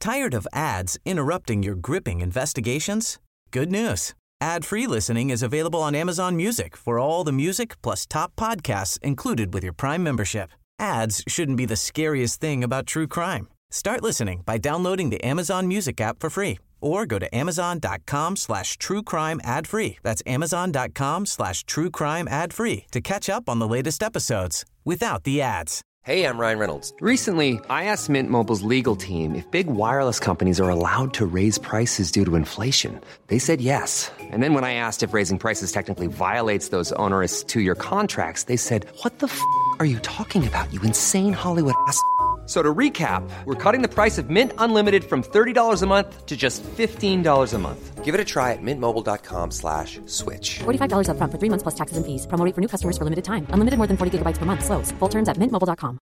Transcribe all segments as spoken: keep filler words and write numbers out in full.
Tired of ads interrupting your gripping investigations? Good news. Ad-free listening is available on Amazon Music for all the music plus top podcasts included with your Prime membership. Ads shouldn't be the scariest thing about true crime. Start listening by downloading the Amazon Music app for free or go to amazon.com slash true crime ad free. That's amazon.com slash true crime ad free to catch up on the latest episodes without the ads. Hey, I'm Ryan Reynolds. Recently, I asked Mint Mobile's legal team if big wireless companies are allowed to raise prices due to inflation. They said yes. And then when I asked if raising prices technically violates those onerous two-year contracts, they said, what the f*** are you talking about, you insane Hollywood ass f- So to recap, we're cutting the price of Mint Unlimited from thirty dollars a month to just fifteen dollars a month. Give it a try at mintmobile.com slash switch. forty-five dollars up front for three months plus taxes and fees. Promo rate for new customers for limited time. Unlimited more than forty gigabytes per month. Slows full terms at mint mobile dot com.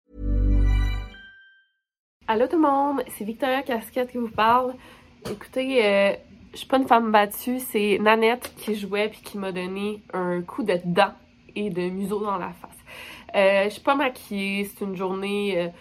Allô tout le monde, c'est Victoria Casquette qui vous parle. Écoutez, euh, je suis pas une femme battue, c'est Nanette qui jouait puis qui m'a donné un coup de dent et de museau dans la face. Euh, je suis pas maquillée, c'est une journée euh,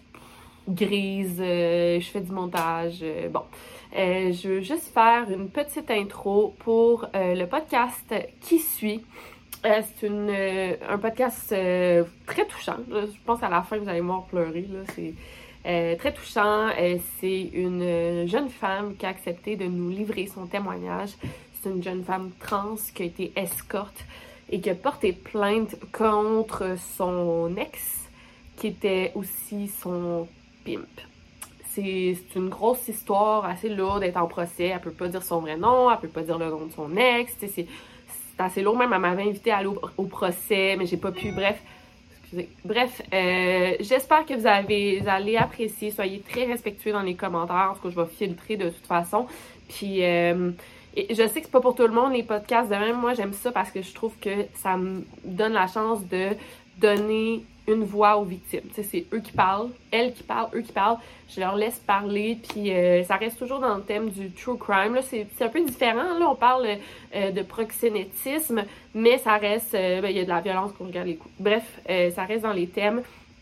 grise, euh, je fais du montage, euh, bon. Euh, je veux juste faire une petite intro pour euh, le podcast qui suit. Euh, c'est une, euh, un podcast euh, très touchant. Je pense qu'à la fin, vous allez me voir pleurer. Là. C'est euh, très touchant. Euh, c'est une jeune femme qui a accepté de nous livrer son témoignage. C'est une jeune femme trans qui a été escorte et qui a porté plainte contre son ex, qui était aussi son pimp. C'est, c'est une grosse histoire assez lourde d'être en procès. Elle peut pas dire son vrai nom, elle peut pas dire le nom de son ex. C'est, c'est assez lourd. Même, elle m'avait invité à aller au, au procès, mais j'ai pas pu. Bref, excusez. Bref, euh, j'espère que vous, avez, vous allez apprécier. Soyez très respectueux dans les commentaires, parce que je vais filtrer de toute façon. Puis... Euh, Et je sais que c'est pas pour tout le monde les podcasts de même. Moi, j'aime ça parce que je trouve que ça me donne la chance de donner une voix aux victimes. Tu sais, c'est eux qui parlent, elles qui parlent, eux qui parlent. Je leur laisse parler, puis euh, ça reste toujours dans le thème du true crime. Là, c'est, c'est un peu différent. Là, on parle euh, de proxénétisme, mais ça reste... Euh, ben, il y a de la violence qu'on regarde les coups. Bref, euh, ça reste dans les thèmes.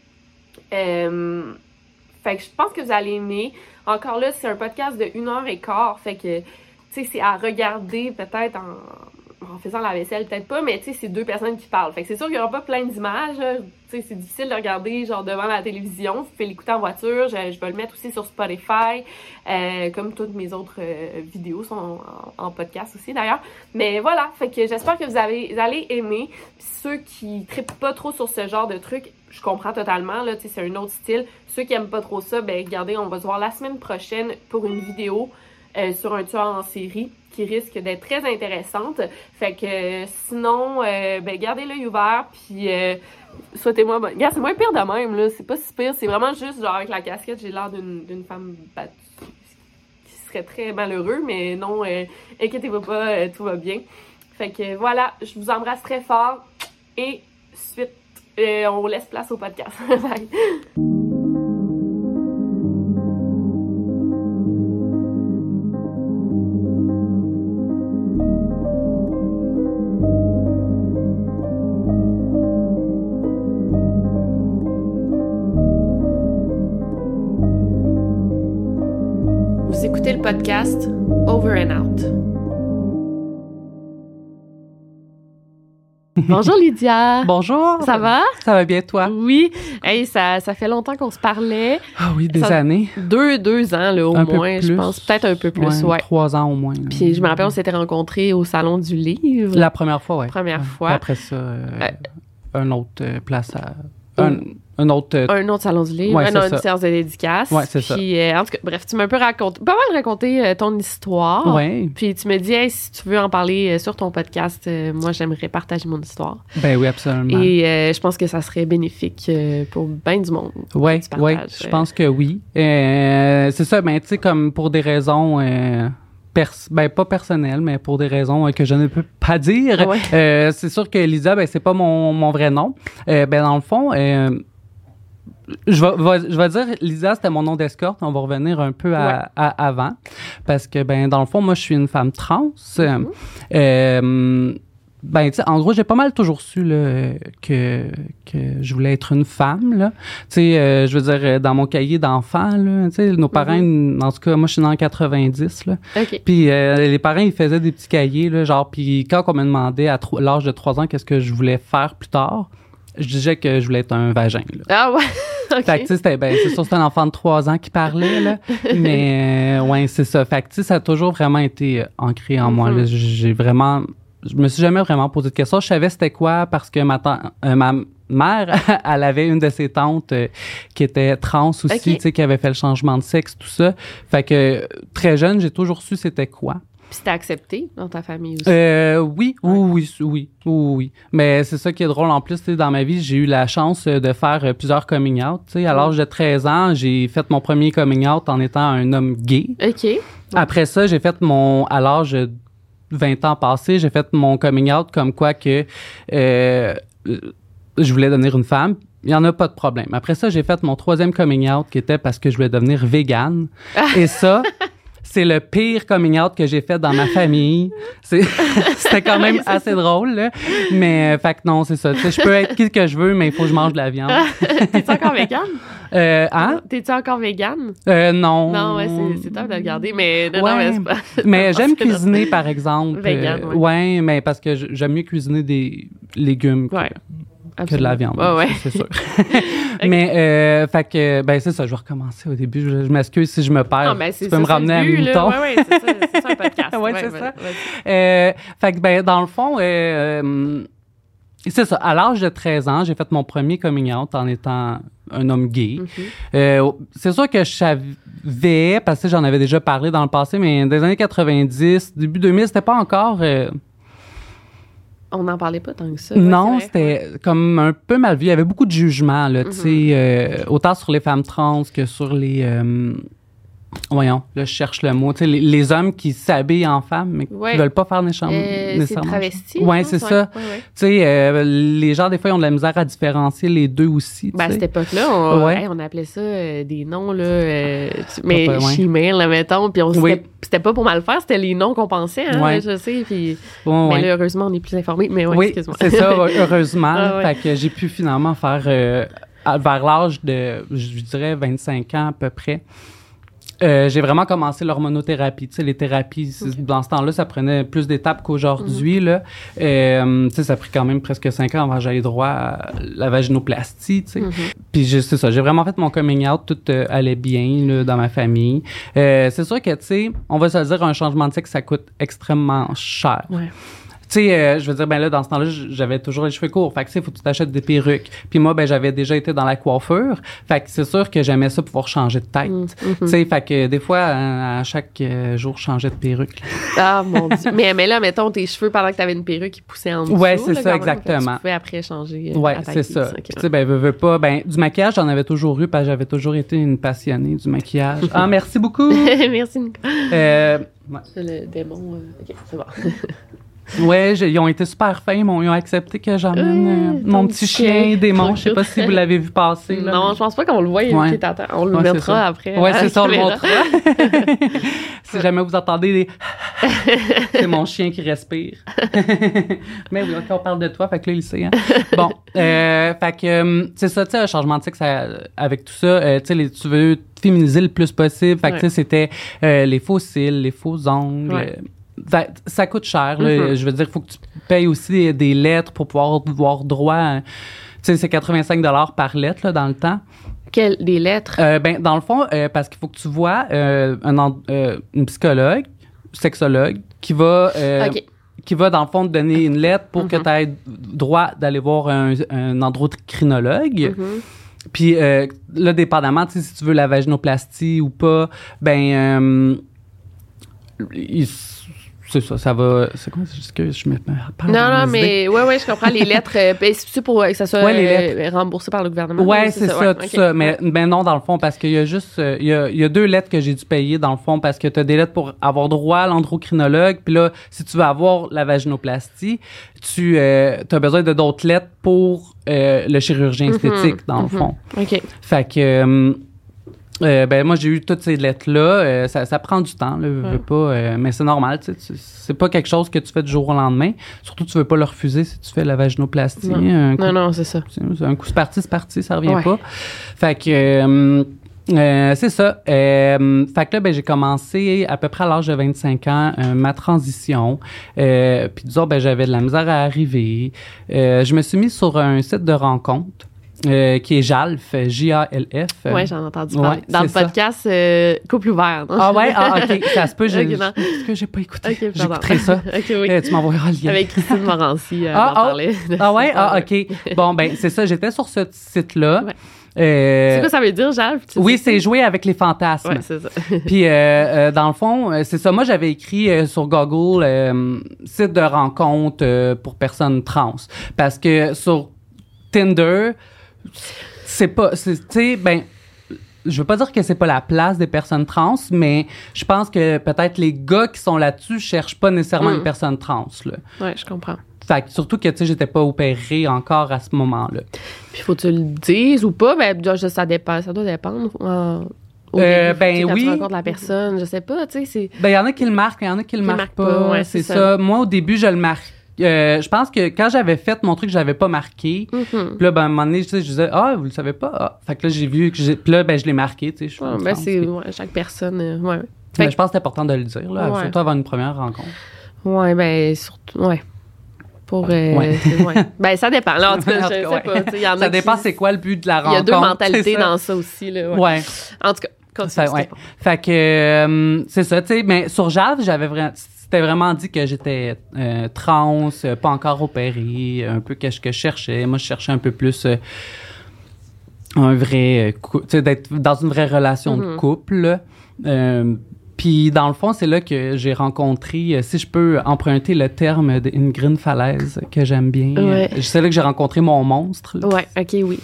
Euh, fait que je pense que vous allez aimer. Encore là, c'est un podcast de une heure et quart, fait que... Tu sais, c'est à regarder peut-être en, en faisant la vaisselle, peut-être pas, mais tu sais, c'est deux personnes qui parlent. Fait que c'est sûr qu'il n'y aura pas plein d'images. Tu sais, c'est difficile de regarder genre devant la télévision. Vous pouvez l'écouter en voiture. Je, je vais le mettre aussi sur Spotify, euh, comme toutes mes autres euh, vidéos sont en, en podcast aussi d'ailleurs. Mais voilà, fait que j'espère que vous, avez, vous allez aimer. Puis ceux qui trippent pas trop sur ce genre de trucs, je comprends totalement, là, tu sais, c'est un autre style. Ceux qui aiment pas trop ça, ben regardez, on va se voir la semaine prochaine pour une vidéo Euh, sur un tueur en série qui risque d'être très intéressante. Fait que euh, sinon, euh, ben gardez l'œil ouvert, puis euh, souhaitez-moi bonne... Regarde, c'est moins pire de même, là. C'est pas si pire, c'est vraiment juste, genre, avec la casquette, j'ai l'air d'une, d'une femme battue qui serait très malheureux, mais non, euh, inquiétez-vous pas, euh, tout va bien. Fait que voilà, je vous embrasse très fort, et suite, euh, on laisse place au podcast. Bye! Vous écoutez le podcast Over and Out. Bonjour Lydia. Bonjour. Ça va? Ça va bien, toi? Oui. Hey, ça, ça fait longtemps qu'on se parlait. Ah oui, des ça, années. Deux, deux ans, là, au un moins, je pense. Peut-être un peu plus, ouais. ouais. Trois ans au moins. Là. Puis je me rappelle, on s'était rencontrés au Salon du Livre. La première fois, oui. Première ouais. fois. Puis après ça, euh, euh, un autre euh, place à... Oh. Un, un autre... Euh, un autre Salon du Livre, ouais, un autre ça. séance de dédicace. Ouais, c'est puis, ça. Euh, en tout cas, bref, tu m'as un peu raconté, pas mal raconté euh, ton histoire. Oui. Puis tu me dis, hey, si tu veux en parler euh, sur ton podcast, euh, moi, j'aimerais partager mon histoire. Ben oui, absolument. Et euh, je pense que ça serait bénéfique euh, pour bien du monde. Oui, oui, je pense que oui. Euh, c'est ça, ben tu sais, comme pour des raisons... Euh, Pers- ben pas personnel, mais pour des raisons euh, que je ne peux pas dire. Ouais. Euh, c'est sûr que Lisa, ben c'est pas mon, mon vrai nom. Euh, ben dans le fond, euh, je vais, va, je vais dire Lisa, c'était mon nom d'escorte. On va revenir un peu à, Ouais. à avant, parce que ben dans le fond, moi je suis une femme trans. Mm-hmm. Euh, ben, tu sais, en gros, j'ai pas mal toujours su là, que, que je voulais être une femme, là. Tu sais, euh, je veux dire, dans mon cahier d'enfant, là, tu sais, nos parents, mm-hmm. en tout cas, moi, je suis né en quatre-vingt-dix, là. Okay. Puis euh, les parents, ils faisaient des petits cahiers, là, genre, puis quand on me demandait à tro- l'âge de trois ans qu'est-ce que je voulais faire plus tard, je disais que je voulais être un vagin, là. Ah ouais? Okay. Fait que, tu sais, c'était, ben, c'est sûr, c'était un enfant de trois ans qui parlait, là. Mais, euh, ouais, c'est ça. Fait que, tu sais, ça a toujours vraiment été euh, ancré en mm-hmm. moi, là. J'ai vraiment... Je me suis jamais vraiment posé de questions. Je savais c'était quoi parce que ma, ta- euh, ma mère, elle avait une de ses tantes euh, qui était trans aussi, okay. tu sais, qui avait fait le changement de sexe, tout ça. Fait que, très jeune, j'ai toujours su c'était quoi. Puis c'était accepté dans ta famille aussi? Euh, oui, ouais. oui, oui, oui, oui, oui. Mais c'est ça qui est drôle. En plus, tu sais, dans ma vie, j'ai eu la chance de faire plusieurs coming out. Tu sais, à l'âge de treize ans, j'ai fait mon premier coming out en étant un homme gay. OK. Ouais. Après ça, j'ai fait mon, à l'âge de vingt ans passés, j'ai fait mon coming out comme quoi que euh, je voulais devenir une femme. Il n'y en a pas de problème. Après ça, j'ai fait mon troisième coming out qui était parce que je voulais devenir végane. Et ça... c'est le pire coming out que j'ai fait dans ma famille. C'est, c'était quand même assez drôle, là. Mais, euh, fait que non, c'est ça. Tu sais, je peux être qui que je veux, mais il faut que je mange de la viande. T'es-tu encore végane? Euh, hein? T'es-tu encore végane? Euh, non. Non, ouais, c'est, c'est top de le garder, mais non, ouais. non, mais c'est pas. Mais j'aime cuisiner, par exemple. Végane, euh, ouais. ouais, mais parce que j'aime mieux cuisiner des légumes. Ouais. Que, que de la viande. Ouais, ouais. C'est sûr. Okay. Mais, euh, fait que, ben, c'est ça, je vais recommencer au début. Je, je m'excuse si je me perds. Non, mais c'est tu peux ça, me ramener à mes moutons. Oui, oui, c'est ça, c'est ça un podcast. ouais, ouais, c'est ouais, ça. Ouais. Euh, fait que, ben, dans le fond, euh, euh, c'est ça. À l'âge de treize ans, j'ai fait mon premier coming out en étant un homme gay. Mm-hmm. Euh, c'est sûr que je savais, parce que j'en avais déjà parlé dans le passé, mais dans les années quatre-vingt-dix, début deux mille, c'était pas encore... Euh, on n'en parlait pas tant que ça. Non, ouais, c'était comme un peu mal vu. Il y avait beaucoup de jugements, là, mm-hmm. tu sais, euh, autant sur les femmes trans que sur les... Euh, voyons, là, je cherche le mot. Tu sais, les, les hommes qui s'habillent en femmes, mais ouais. qui ne veulent pas faire nécessairement. Euh, c'est travesti. Oui, c'est ouais, ça. Ouais, ouais. Tu sais, euh, les gens, des fois, ils ont de la misère à différencier les deux aussi. Ben, à cette époque-là, on, ouais. hey, on appelait ça euh, des noms, là, euh, mais ouais. chimères, là, mettons, puis on oui. c'était, c'était pas pour mal faire, c'était les noms qu'on pensait, hein, ouais. je sais, puis... Bon, mais ouais. là, heureusement, on est plus informés, mais ouais, oui, excuse-moi. c'est ça, heureusement. ah, ouais. Fait que j'ai pu finalement faire, euh, vers l'âge de, je dirais, vingt-cinq ans à peu près, Euh, j'ai vraiment commencé l'hormonothérapie. Tu sais, les thérapies, okay. dans ce temps-là, ça prenait plus d'étapes qu'aujourd'hui. Mm-hmm. Là. Euh, tu sais, ça a pris quand même presque cinq ans avant que j'aille droit à la vaginoplastie. Tu sais. Mm-hmm. Puis c'est ça, j'ai vraiment fait mon coming out, tout euh, allait bien là, dans ma famille. Euh, c'est sûr que, tu sais, on va se le dire, un changement de sexe, ça coûte extrêmement cher. Ouais. Tu sais, euh, je veux dire, ben là, dans ce temps-là, j'avais toujours les cheveux courts. Fait que, tu sais, faut que tu t'achètes des perruques. Puis moi, ben, j'avais déjà été dans la coiffure. Fait que c'est sûr que j'aimais ça pouvoir changer de tête. Mm-hmm. Tu sais, fait que des fois, à, à chaque euh, jour, je changeais de perruque. Ah, mon Dieu. mais, mais là, mettons, tes cheveux, pendant que t'avais une perruque, ils poussaient en dessous. Ouais, c'est là, ça, même, exactement. Tu pouvais après changer. Euh, ouais, c'est ça. Okay. Tu sais, ben, veux, veux pas. Ben, du maquillage, j'en avais toujours eu parce que j'avais toujours été une passionnée du maquillage. Ah, merci beaucoup. Merci, Nico. Euh, ouais. C'est le démon. Euh... OK, c'est bon. Ouais, ils ont été super fins, ils ont accepté que j'emmène euh, mon petit chien, chien démon. Je sais pas si vous l'avez vu passer. Là, non, mais... je pense pas qu'on le voit. Ouais. Qui est on le ouais, mettra après. Ouais, c'est ça, on le montrera. Si jamais vous entendez des... c'est mon chien qui respire. Mais oui, on parle de toi, fait que là, il sait. Hein? Bon, euh, fait que c'est ça, tu sais, un changement de sexe avec tout ça. Euh, tu sais, tu veux féminiser le plus possible. Fait que, ouais. tu sais, c'était euh, les faux cils, les faux ongles. Ouais. Ça, ça coûte cher. Là. Mm-hmm. Je veux dire, il faut que tu payes aussi des, des lettres pour pouvoir avoir droit à... Tu sais, c'est quatre-vingt-cinq dollars par lettre là, dans le temps. Quelles des lettres? Euh, ben, dans le fond, euh, parce qu'il faut que tu vois euh, un, euh, une psychologue, sexologue, qui va... Euh, okay. qui va, dans le fond, te donner une lettre pour mm-hmm. que tu aies droit d'aller voir un, un endocrinologue. Mm-hmm. Puis euh, là, dépendamment, tu sais, si tu veux la vaginoplastie ou pas, ben... Euh, il, c'est ça, ça va... C'est quoi? C'est juste que je me parle Non, non, mais... Oui, oui, je comprends. Les lettres, euh, ben, c'est pour que ça soit ouais, euh, remboursé par le gouvernement. Ouais, c'est, c'est ça, ça ouais, tout okay. ça. Mais, mais non, dans le fond, parce qu'il y a juste... Euh, il, y a, il y a deux lettres que j'ai dû payer, dans le fond, parce que tu as des lettres pour avoir droit à l'endocrinologue. Puis là, si tu veux avoir la vaginoplastie, tu euh, as besoin de d'autres lettres pour euh, le chirurgien esthétique, mm-hmm, dans mm-hmm. le fond. OK. Fait que... Euh, Euh, ben moi j'ai eu toutes ces lettres là, euh, ça, ça prend du temps là, je veux pas, euh, mais c'est normal, tu sais, c'est pas quelque chose que tu fais du jour au lendemain. Surtout tu veux pas le refuser si tu fais la vaginoplastie. Non, un coup, non, non, c'est ça. C'est un coup c'est parti, c'est parti, ça revient Ouais. pas. Fait que euh, euh, c'est ça. Euh, fait que là ben j'ai commencé à peu près à l'âge de vingt-cinq ans euh, ma transition. Euh, puis disons ben j'avais de la misère à arriver. Euh, je me suis mis sur un site de rencontre. Euh, qui est Jalf, J A L F. Oui, j'en ai entendu parler. Ouais, Dans le c'est ça. podcast euh, Couple ouvert. Non? Ah ouais? Ah, OK. Ça se peut. J'ai, Ok, non. est-ce que j'ai pas écouté? Ok, pardon. J'écouterai ça. Ok, oui. Euh, tu m'envoieras le lien. Avec Christine Morancy, euh, Ah, on en ah, parlait. ah ouais? Ah, OK. Bon, ben c'est ça. J'étais sur ce site-là. Ouais. Euh, C'est quoi ça veut dire, Jalf? oui, c'est jouer avec les fantasmes. Ouais, c'est ça. Puis, euh, euh, dans le fond, euh, c'est ça. Moi, j'avais écrit euh, sur Google euh, site de rencontre euh, pour personnes trans. Parce que sur Tinder, c'est pas... c'est- Tu sais, ben... Je veux pas dire que c'est pas la place des personnes trans, mais je pense que peut-être les gars qui sont là-dessus cherchent pas nécessairement Mm. une personne trans, là. Ouais, je comprends. Fait que surtout que, tu sais, j'étais pas opérée encore à ce moment-là. Puis faut que tu le dises ou pas, ben je- ça dépend, ça doit dépendre. euh, au Euh, début, ben tu sais, quand oui. tu rencontres la personne, je sais pas, tu sais, c'est... Ben, il y en a qui le marquent, il y en a qui le Qui le marquent marquent pas. pas, ouais, c'est c'est ça. ça. Moi, au début, je le marque. Euh, je pense que quand j'avais fait mon truc, je l'avais pas marqué. Mhm. Puis là, ben, à un moment donné, tu sais, je disais, ah, vous le savez pas? Ah. Fait que là, j'ai vu que j'ai. Puis là, ben, je l'ai marqué, tu sais. Je suis Ouais, une ben trans, c'est puis- ouais, chaque personne, euh, ouais. Ben, Fait je pense que c'est important de le dire, là, Ouais. surtout avant une première rencontre. que- ouais, ben surtout, ouais. Pour, euh, Ouais. c'est- ouais. Ben ça dépend. Là, en tout cas, En je tout sais cas, ouais. pas. tu sais, y en a Ça qui- dépend, c'est quoi le but de la Il y rencontre. a deux mentalités c'est ça. dans ça aussi, là. Ouais. Ouais. En tout cas, continue. Ça, ouais. c'était pas- Fait que euh, c'est ça, tu sais, mais sur Jave, j'avais vraiment c'était vraiment dit que j'étais euh, trans, euh, pas encore opérée, un peu qu'est-ce que je cherchais. Moi, je cherchais un peu plus euh, un vrai, euh, cou- tu sais, d'être dans une vraie relation de Mhm. couple. là. Euh, Puis, dans le fond, c'est là que j'ai rencontré, euh, si je peux emprunter le terme d'une green falaise que j'aime bien, Ouais. euh, c'est là que j'ai rencontré mon monstre. là. Ouais, ok, oui.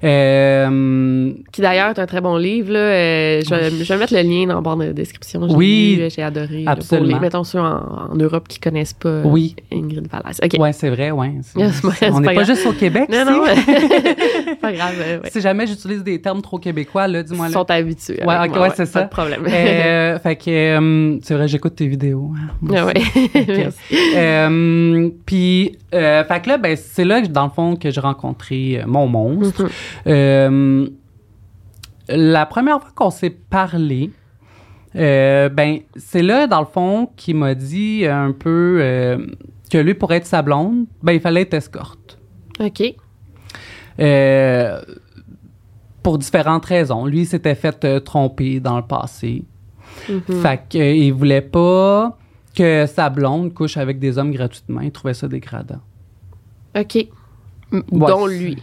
Euh, Qui d'ailleurs est un très bon livre. Là. Euh, je, vais, je vais mettre le lien dans la barre de description. J'ai Oui, lu, j'ai adoré. là, absolument. Pour les, mettons ceux en, en Europe qui connaissent pas euh, Oui. Ingrid Valaise. OK. Ouais, c'est vrai, ouais. C'est- Yeah, c'est pas- c'est on pas n'est pas grave. juste au Québec. Non, ici. non, c'est pas grave. euh, ouais. Si jamais j'utilise des termes trop québécois, là, dis-moi Ils là. sont habitués. Ouais, avec ok, moi, ouais, c'est ça. Pas de problème. Euh, fait que, euh, c'est vrai, j'écoute tes vidéos. hein, moi Ah aussi. ouais. Merci. Euh, Puis, euh, fait que là, ben, c'est là, que, dans le fond, que j'ai rencontré euh, mon monstre. Mhm. Euh, la première fois qu'on s'est parlé, euh, ben, c'est là, dans le fond, qu'il m'a dit un peu euh, que lui, pour être sa blonde, ben, il fallait être escorte. OK. Euh, pour différentes raisons. Lui, il s'était fait euh, tromper dans le passé. Mhm. Fait qu'il voulait pas que sa blonde couche avec des hommes gratuitement. Il trouvait ça dégradant. OK. M- Ouais, Dont c'est- lui.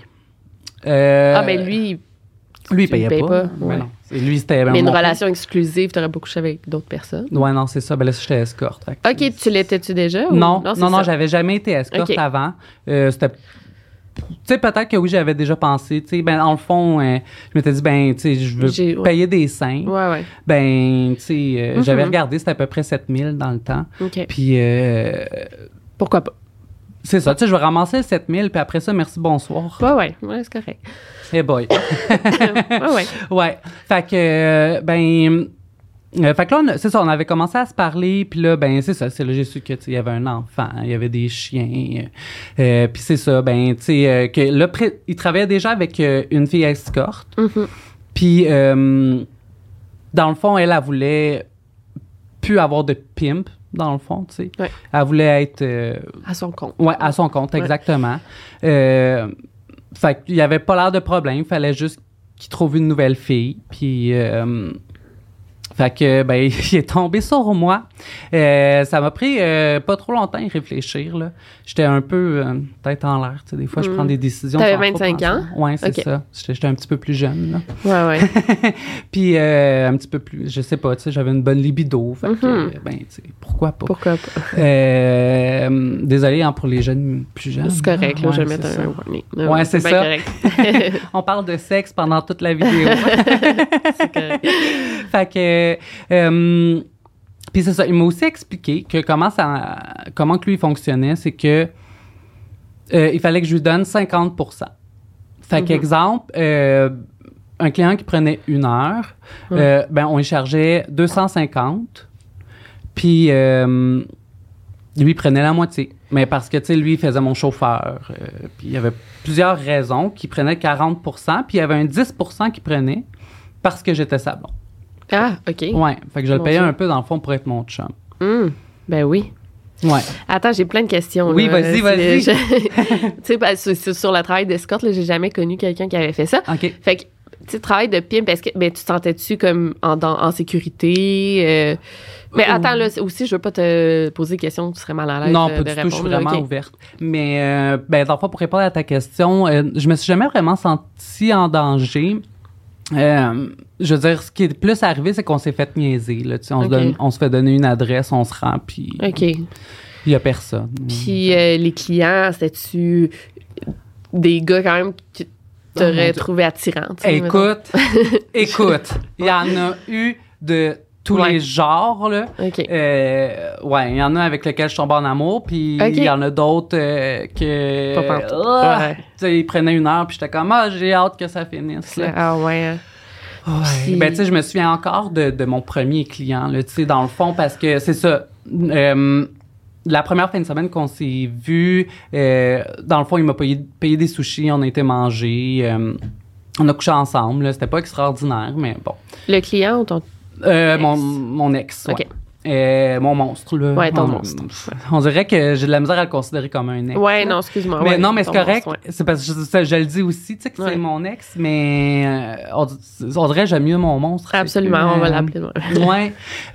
Euh, Ah, mais lui, lui, il tu payait le payes pas. pas, Mais ouais. non. C'est- Lui, c'était... mais une mon- relation exclusive, t'aurais pas couché avec d'autres personnes. Ouais, non, c'est ça. Ben là, j'étais escorte. Fait que OK, tu l'étais-tu déjà? ou- Non, non, c'est non, ça. j'avais jamais été escorte Ok. avant. Euh, c'était... Tu sais, peut-être que oui, j'avais déjà pensé. Tu sais, ben, dans le fond, euh, je m'étais dit, ben, tu sais, je veux J'ai- ouais. payer des seins. Ouais, ouais. Ben, tu sais, euh, Mhm. j'avais regardé, c'était à peu près sept mille dans le temps. OK. Puis, euh, Pourquoi pas? c'est ça, tu sais, je vais ramasser le sept mille, puis après ça, merci, bonsoir. Ouais, ouais. Ouais, c'est correct. Hey boy. ouais, ouais. Ouais. Fait que, euh, ben, euh, fait que là, on a- c'est ça, on avait commencé à se parler, puis là, ben, c'est ça, c'est là, j'ai su que, tu sais, il y avait un enfant, il y avait des chiens, euh, puis c'est ça, ben, tu sais, euh, que là, pré- il travaillait déjà avec euh, une fille escorte, Mhm. puis, euh, dans le fond, elle, elle voulait plus avoir de pimp, dans le fond, tu sais. Ouais. Elle voulait être... euh, À son compte. Ouais, à son compte, Ouais. exactement. Euh, fait qu'il y avait pas l'air de problème. Il fallait juste qu'il trouve une nouvelle fille. Puis, euh, fait que, ben, il est tombé sur moi. Euh, ça m'a pris euh, pas trop longtemps à y réfléchir, là. J'étais un peu euh, tête en l'air, tu sais. Des fois, je Mm. prends des décisions. T'avais sans trop vingt-cinq penser. ans? Ouais, c'est Ok. ça. J'étais, j'étais un petit peu plus jeune, là. Ouais, ouais. Puis, euh, un petit peu plus, je sais pas, tu sais, j'avais une bonne libido. Fait que, Mhm. euh, ben, tu sais, pourquoi pas? Pourquoi pas? Euh, désolé hein, pour les jeunes plus jeunes. C'est correct, là, Ouais, je vais mettre c'est un ça. warning. Ouais, c'est bien ça. correct. On parle de sexe pendant toute la vidéo. C'est correct. Fait que, euh, puis c'est ça. Il m'a aussi expliqué que comment ça, comment que lui fonctionnait, c'est que euh, il fallait que je lui donne cinquante pour cent. Fait Mhm. qu'exemple, euh, un client qui prenait une heure, Hum. euh, ben, on lui chargeait deux cent cinquante. Puis, euh, lui, il prenait la moitié. Mais parce que, tu sais, lui, il faisait mon chauffeur. Euh, puis, il y avait plusieurs raisons qui prenaient quarante pour cent. Puis, il y avait un dix pour cent qui prenait parce que j'étais sa blonde. Ah, OK. Ouais. Fait que je le Mon payais Dieu. un peu, dans le fond, pour être mon chum. Hum, Ben oui. Ouais. Attends, j'ai plein de questions. Oui, là. vas-y, C'est- vas-y. je- Tu sais, ben, sur, sur- sur le travail d'escorte, là, j'ai jamais connu quelqu'un qui avait fait ça. OK. Fait que, tu sais, travail de pimp, est-ce que ben, tu te sentais-tu comme en, dans- en sécurité? euh? Mais attends, là, aussi, je veux pas te poser des questions, tu serais mal à l'aise Non, euh, pas de du tout. Je suis répondre, là, vraiment OK. ouverte. Mais, euh, ben, dans le fond, pour répondre à ta question, euh, je me suis jamais vraiment sentie en danger. Euh, je veux dire, ce qui est plus arrivé, c'est qu'on s'est fait niaiser. Là, tu sais, on, OK. se donne- on se fait donner une adresse, on se rend, puis OK. il y a personne. Puis euh, les clients, c'était-tu des gars quand même que Oh, mon t'aurais Dieu. trouvé attirants? tu sais, mettons? Écoute, écoute, il y en a eu de tous Ouais. les genres, là. OK. Euh, ouais, il y en a avec lesquels je tombe en amour, puis Ok. il y en a d'autres euh, que... Pas pantoute. Ah, Ouais. tu sais, ils prenaient une heure, puis j'étais comme, ah, j'ai hâte que ça finisse, là. Ah ouais. hein. Ouais. Puis- Ben, tu sais, je me souviens encore de, de mon premier client, là, tu sais, dans le fond, parce que c'est ça. Euh, la première fin de semaine qu'on s'est vu, euh, dans le fond, il m'a payé, payé des sushis, on a été manger, euh, on a couché ensemble, là, c'était pas extraordinaire, mais bon. Le client ou ton... Euh, Ex. mon, mon ex, ouais. Ok. Euh, mon monstre, là. Ouais, ton on, monstre. On dirait que j'ai de la misère à le considérer comme un ex. Ouais, là. non, excuse-moi. Mais ouais, non, mais c'est ton correct. monstre, ouais. C'est parce que je, ça, je le dis aussi, tu sais, que Ouais. c'est mon ex, mais euh, on, on dirait que j'aime mieux mon monstre. c'est Absolument, plus, on va euh, l'appeler. ouais. Ouais.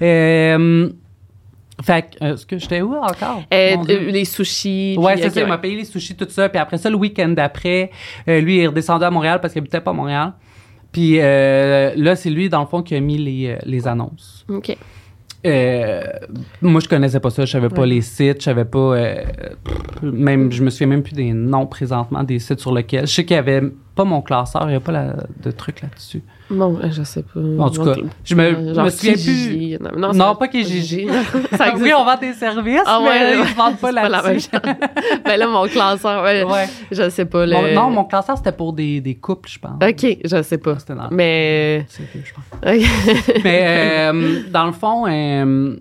Euh, fait que, euh, est-ce que j'étais où encore? Euh, Mon Dieu. euh, les sushis. Ouais, puis, c'est ok, ça. Il ouais. m'a payé les sushis, tout ça. Puis après ça, le week-end d'après, euh, lui, il est redescendu à Montréal parce qu'il habitait pas à Montréal. Puis euh, là, c'est lui, dans le fond, qui a mis les, euh, les annonces. OK. Euh, moi, je connaissais pas ça. Je savais pas Ouais. les sites. Je savais pas... euh, même, je me souviens même plus des noms présentement des sites sur lesquels. Je sais qu'il y avait pas mon classeur. Il n'y avait pas la- de truc là-dessus. Bon, euh, je sais pas. En tout Ok. cas, je me, Euh, je genre me souviens plus... Kijiji. Non, non, Non, ça- pas Kijiji. ça existe. Oui, on vend des services, Ah ouais, mais ouais. ils se vendent pas C'est pas la même là-dessus. chose. Ben là, mon classeur, ouais, Ouais. je sais pas. Le... Mon- non, mon classeur, c'était pour des, des couples, je pense. OK, je sais pas. C'était dans- Mais... C'est vieux, je pense. OK. Mais euh, dans le fond, euh,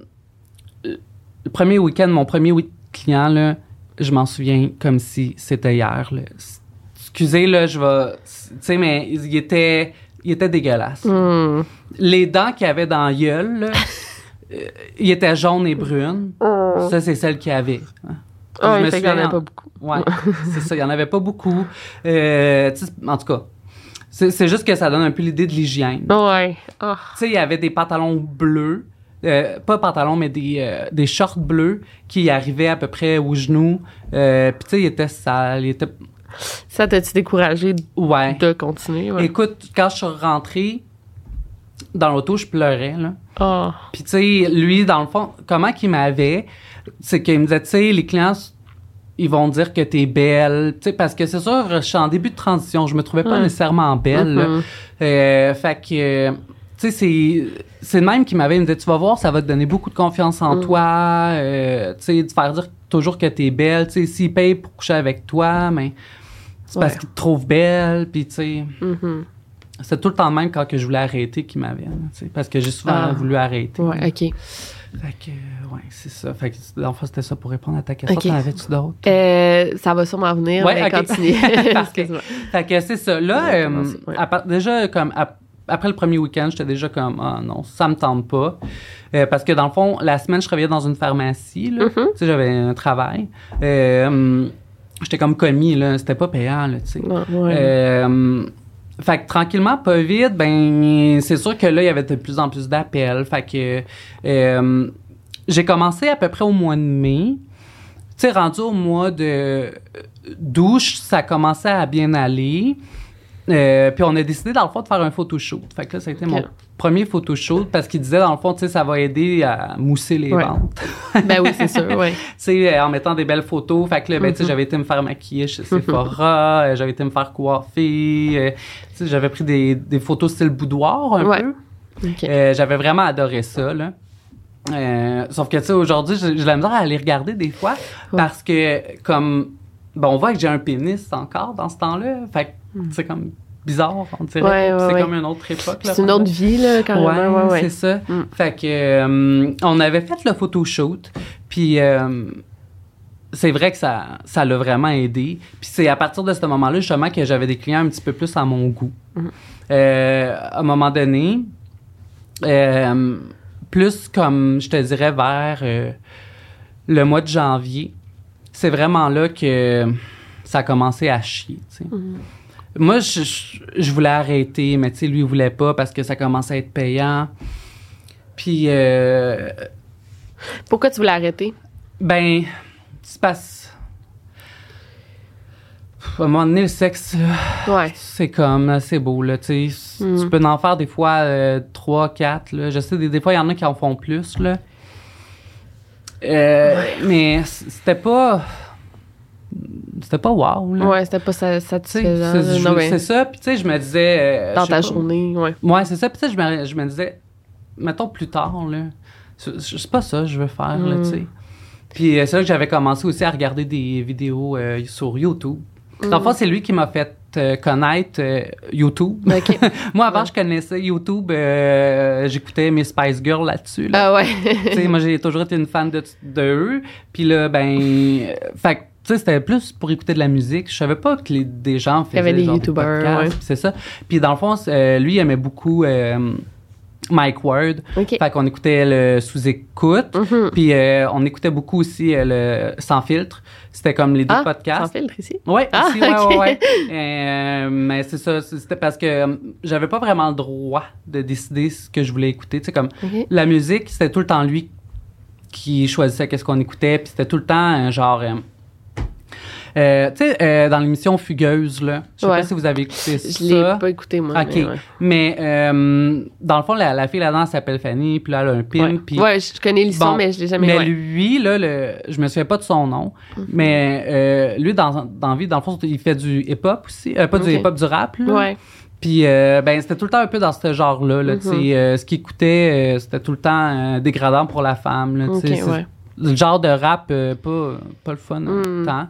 le premier week-end, mon premier week- client, là, je m'en souviens comme si c'était hier. Là. Excusez, là, je vais... Tu sais, mais il était, il était dégueulasse. Hmm. Les dents qu'il avait dans la gueule, là, euh, il était jaune et brune. Ça, c'est celle qu'il avait. hein. Ah, Je me il fait qu'il y en souviens a pas beaucoup. Ouais, c'est ça. Il n'y en avait pas beaucoup. Euh, tu sais, en tout cas, c'est, c'est juste que ça donne un peu l'idée de l'hygiène. Ouais. Ah. Tu sais, il y avait des pantalons bleus. Euh, pas pantalons, mais des, euh, des shorts bleus qui arrivaient à peu près aux genoux. Euh, Puis tu sais, il était sale. Il était... Ça t'a-tu découragé Ouais. de continuer? Ouais. Écoute, quand je suis rentrée dans l'auto, je pleurais, là. Ah. Puis tu sais, lui, dans le fond, comment qu'il m'avait, c'est qu'il me disait, tu sais, les clients, ils vont dire que t'es belle. Tu sais, parce que c'est sûr, je suis en début de transition. Je me trouvais pas Ouais. nécessairement belle, là. Mhm. Euh, fait que... Tu sais, c'est, c'est le même qui m'avait, il me disait, tu vas voir, ça va te donner beaucoup de confiance en Mm. toi, euh, tu sais, de faire dire toujours que t'es belle, tu sais, s'il paye pour coucher avec toi, mais c'est parce Ouais. qu'il te trouve belle, puis tu sais, Mhm. c'est tout le temps le même quand que je voulais arrêter qu'il m'avait, là, tu sais, parce que j'ai souvent Ah. voulu arrêter. Ouais, OK. Fait que, euh, ouais, c'est ça. Fait que, dans le fond, c'était ça pour répondre à ta question. Ok. T'en avais-tu d'autres? Euh, ça va sûrement venir, Ouais, mais ok. continue. Parfait. Excuse-moi. Fait que c'est ça. Là, Ouais, euh, commencer, ouais. à part- déjà, comme ap- après le premier week-end, j'étais déjà comme, ah non, ça me tente pas. Euh, parce que dans le fond, la semaine, je travaillais dans une pharmacie, là. Mhm. Tu sais, j'avais un travail. Euh, hum, j'étais comme commis, là. C'était pas payant, là, tu sais. Ouais, ouais. Euh, fait que tranquillement, pas vite, ben, c'est sûr que là, il y avait de plus en plus d'appels. Fait que euh, j'ai commencé à peu près au mois de mai. Tu sais, rendu au mois de d'août, ça commençait à bien aller. Euh, puis on a décidé, dans le fond, de faire un photoshoot. Fait que là, ça a été Ok. mon premier photoshoot parce qu'il disait, dans le fond, tu sais, ça va aider à mousser les Ouais. ventes. Ben oui, c'est sûr, ouais. Tu sais, euh, en mettant des belles photos. Fait que là, ben, tu sais, Mhm. j'avais été me faire maquiller chez Sephora, euh, j'avais été me faire coiffer. euh, tu sais, j'avais pris des, des photos style boudoir un Ouais. peu. OK. Euh, j'avais vraiment adoré ça, là. Euh, sauf que, tu sais, aujourd'hui, j'ai j'ai la misère à les regarder des fois parce que, comme, bon, on voit que j'ai un pénis encore dans ce temps-là. Fait que, Hmm. c'est comme bizarre, on dirait. Ouais, ouais, c'est ouais. comme une autre époque. Là, c'est une autre vie, là, quand ouais, même. Ouais, ouais. c'est ça. Mm. Fait que, euh, on avait fait le photoshoot, puis euh, c'est vrai que ça, ça l'a vraiment aidé. Puis c'est à partir de ce moment-là, justement, que j'avais des clients un petit peu plus à mon goût. Mm. Euh, à un moment donné, euh, plus comme, je te dirais, vers euh, le mois de janvier, c'est vraiment là que ça a commencé à chier, tu sais. Mm. Moi, je, je, je voulais arrêter, mais tu sais, lui, il voulait pas parce que ça commençait à être payant. Puis... Euh, Pourquoi tu voulais arrêter? Ben, c'est parce... À un moment donné, le sexe, ouais. c'est comme, c'est beau, là, tu sais. Mm. Tu peux en faire des fois euh, trois, quatre, là. Je sais, des, des fois, il y en a qui en font plus, là. Euh, ouais. Mais c'était pas... C'était pas wow, là. Ouais, c'était pas satisfaisant. C'est, c'est, ouais. c'est ça, puis tu sais, je me disais... Euh, Dans ta pas, journée, ouais. Ouais, c'est ça, puis tu sais, je me, je me disais, mettons plus tard, là, c'est, c'est pas ça que je veux faire, mm. là, tu sais. Puis c'est là que j'avais commencé aussi à regarder des vidéos euh, sur YouTube. Mm. Dans le fond, c'est lui qui m'a fait euh, connaître euh, YouTube. Okay. Moi, avant, ouais. je connaissais YouTube, euh, j'écoutais mes Spice Girls là-dessus. Là. Ah ouais. Tu sais, moi, j'ai toujours été une fan de, de eux. Puis là, ben... Euh, fait que, tu sais, c'était plus pour écouter de la musique. Je savais pas que les, des gens faisaient Il y avait des genre, YouTubers, des podcasts, ouais. c'est ça. Puis dans le fond, euh, lui, il aimait beaucoup... Euh, Mike Ward. Okay. Fait qu'on écoutait le sous-écoute. Mm-hmm. Puis euh, on écoutait beaucoup aussi euh, le Sans filtre. C'était comme les deux ah, podcasts. Sans filtre ici? Oui, ah, ici, ouais, okay. ouais, ouais. Euh, mais c'est ça, c'était parce que euh, j'avais pas vraiment le droit de décider ce que je voulais écouter. Tu sais, comme okay. la musique, c'était tout le temps lui qui choisissait qu'est-ce qu'on écoutait. Puis c'était tout le temps euh, genre... Euh, Euh, tu sais, euh, dans l'émission Fugueuse, là, je sais ouais. pas si vous avez écouté ça. Je l'ai pas écouté, moi. OK. Mais, ouais. mais euh, dans le fond, la, la fille là-dedans s'appelle Fanny, puis là, elle a un pin. Ouais, puis, ouais je connais l'histoire, bon, mais je l'ai jamais... Mais ouais. lui, là, le, je me souviens pas de son nom, mm-hmm. mais euh, lui, dans, dans vie, dans le fond, il fait du hip-hop aussi. Euh, pas okay. du hip-hop, du rap, là. Ouais. Puis, euh, ben, c'était tout le temps un peu dans ce genre-là, là, mm-hmm. tu sais. Euh, ce qu'il écoutait, euh, c'était tout le temps euh, dégradant pour la femme, là, tu sais. Okay, ouais. Le genre de rap, euh, pas, pas le fun, mm. tant.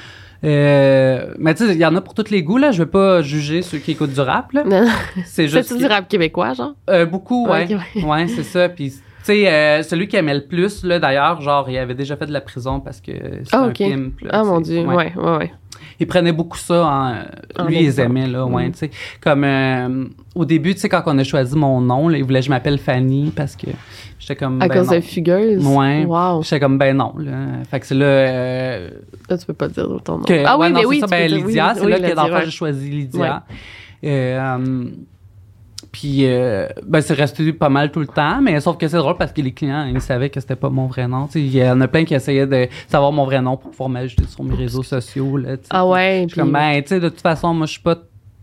Euh, mais tu sais, il y en a pour tous les goûts, là. Je veux pas juger ceux qui écoutent du rap, là. Non. C'est juste. C'est-tu du rap québécois, genre? Euh, beaucoup, ouais. Okay, ouais. ouais, c'est ça. Puis, tu sais, euh, celui qui aimait le plus, là, d'ailleurs, genre, il avait déjà fait de la prison parce que c'est oh, un okay. pimp. Là, ah, mon Dieu, ouais, ouais, ouais. Il prenait beaucoup ça en... en lui, ils aimaient, là, ouais, mm. tu sais. Comme, euh, au début, tu sais, quand on a choisi mon nom, là, il voulait que je m'appelle Fanny parce que j'étais comme, à ben cause non. de Fugueuse? Ouais. Wow. J'étais comme, ben non, là. Fait que c'est là... Euh, là, tu peux pas dire ton nom. Que, ah oui, ouais, non, mais oui, ça, tu ben, peux dire, Lydia, oui, c'est oui, là que, dans le fond, ouais. j'ai choisi Lydia. Ouais. Euh, um, Puis, euh, ben, c'est resté pas mal tout le temps, mais sauf que c'est drôle parce que les clients, ils savaient que c'était pas mon vrai nom. Il y en a plein qui essayaient de savoir mon vrai nom pour pouvoir m'ajouter sur mes réseaux sociaux. Là, ah ouais? Puis, comme, ben, tu sais, de toute façon, moi, je suis pas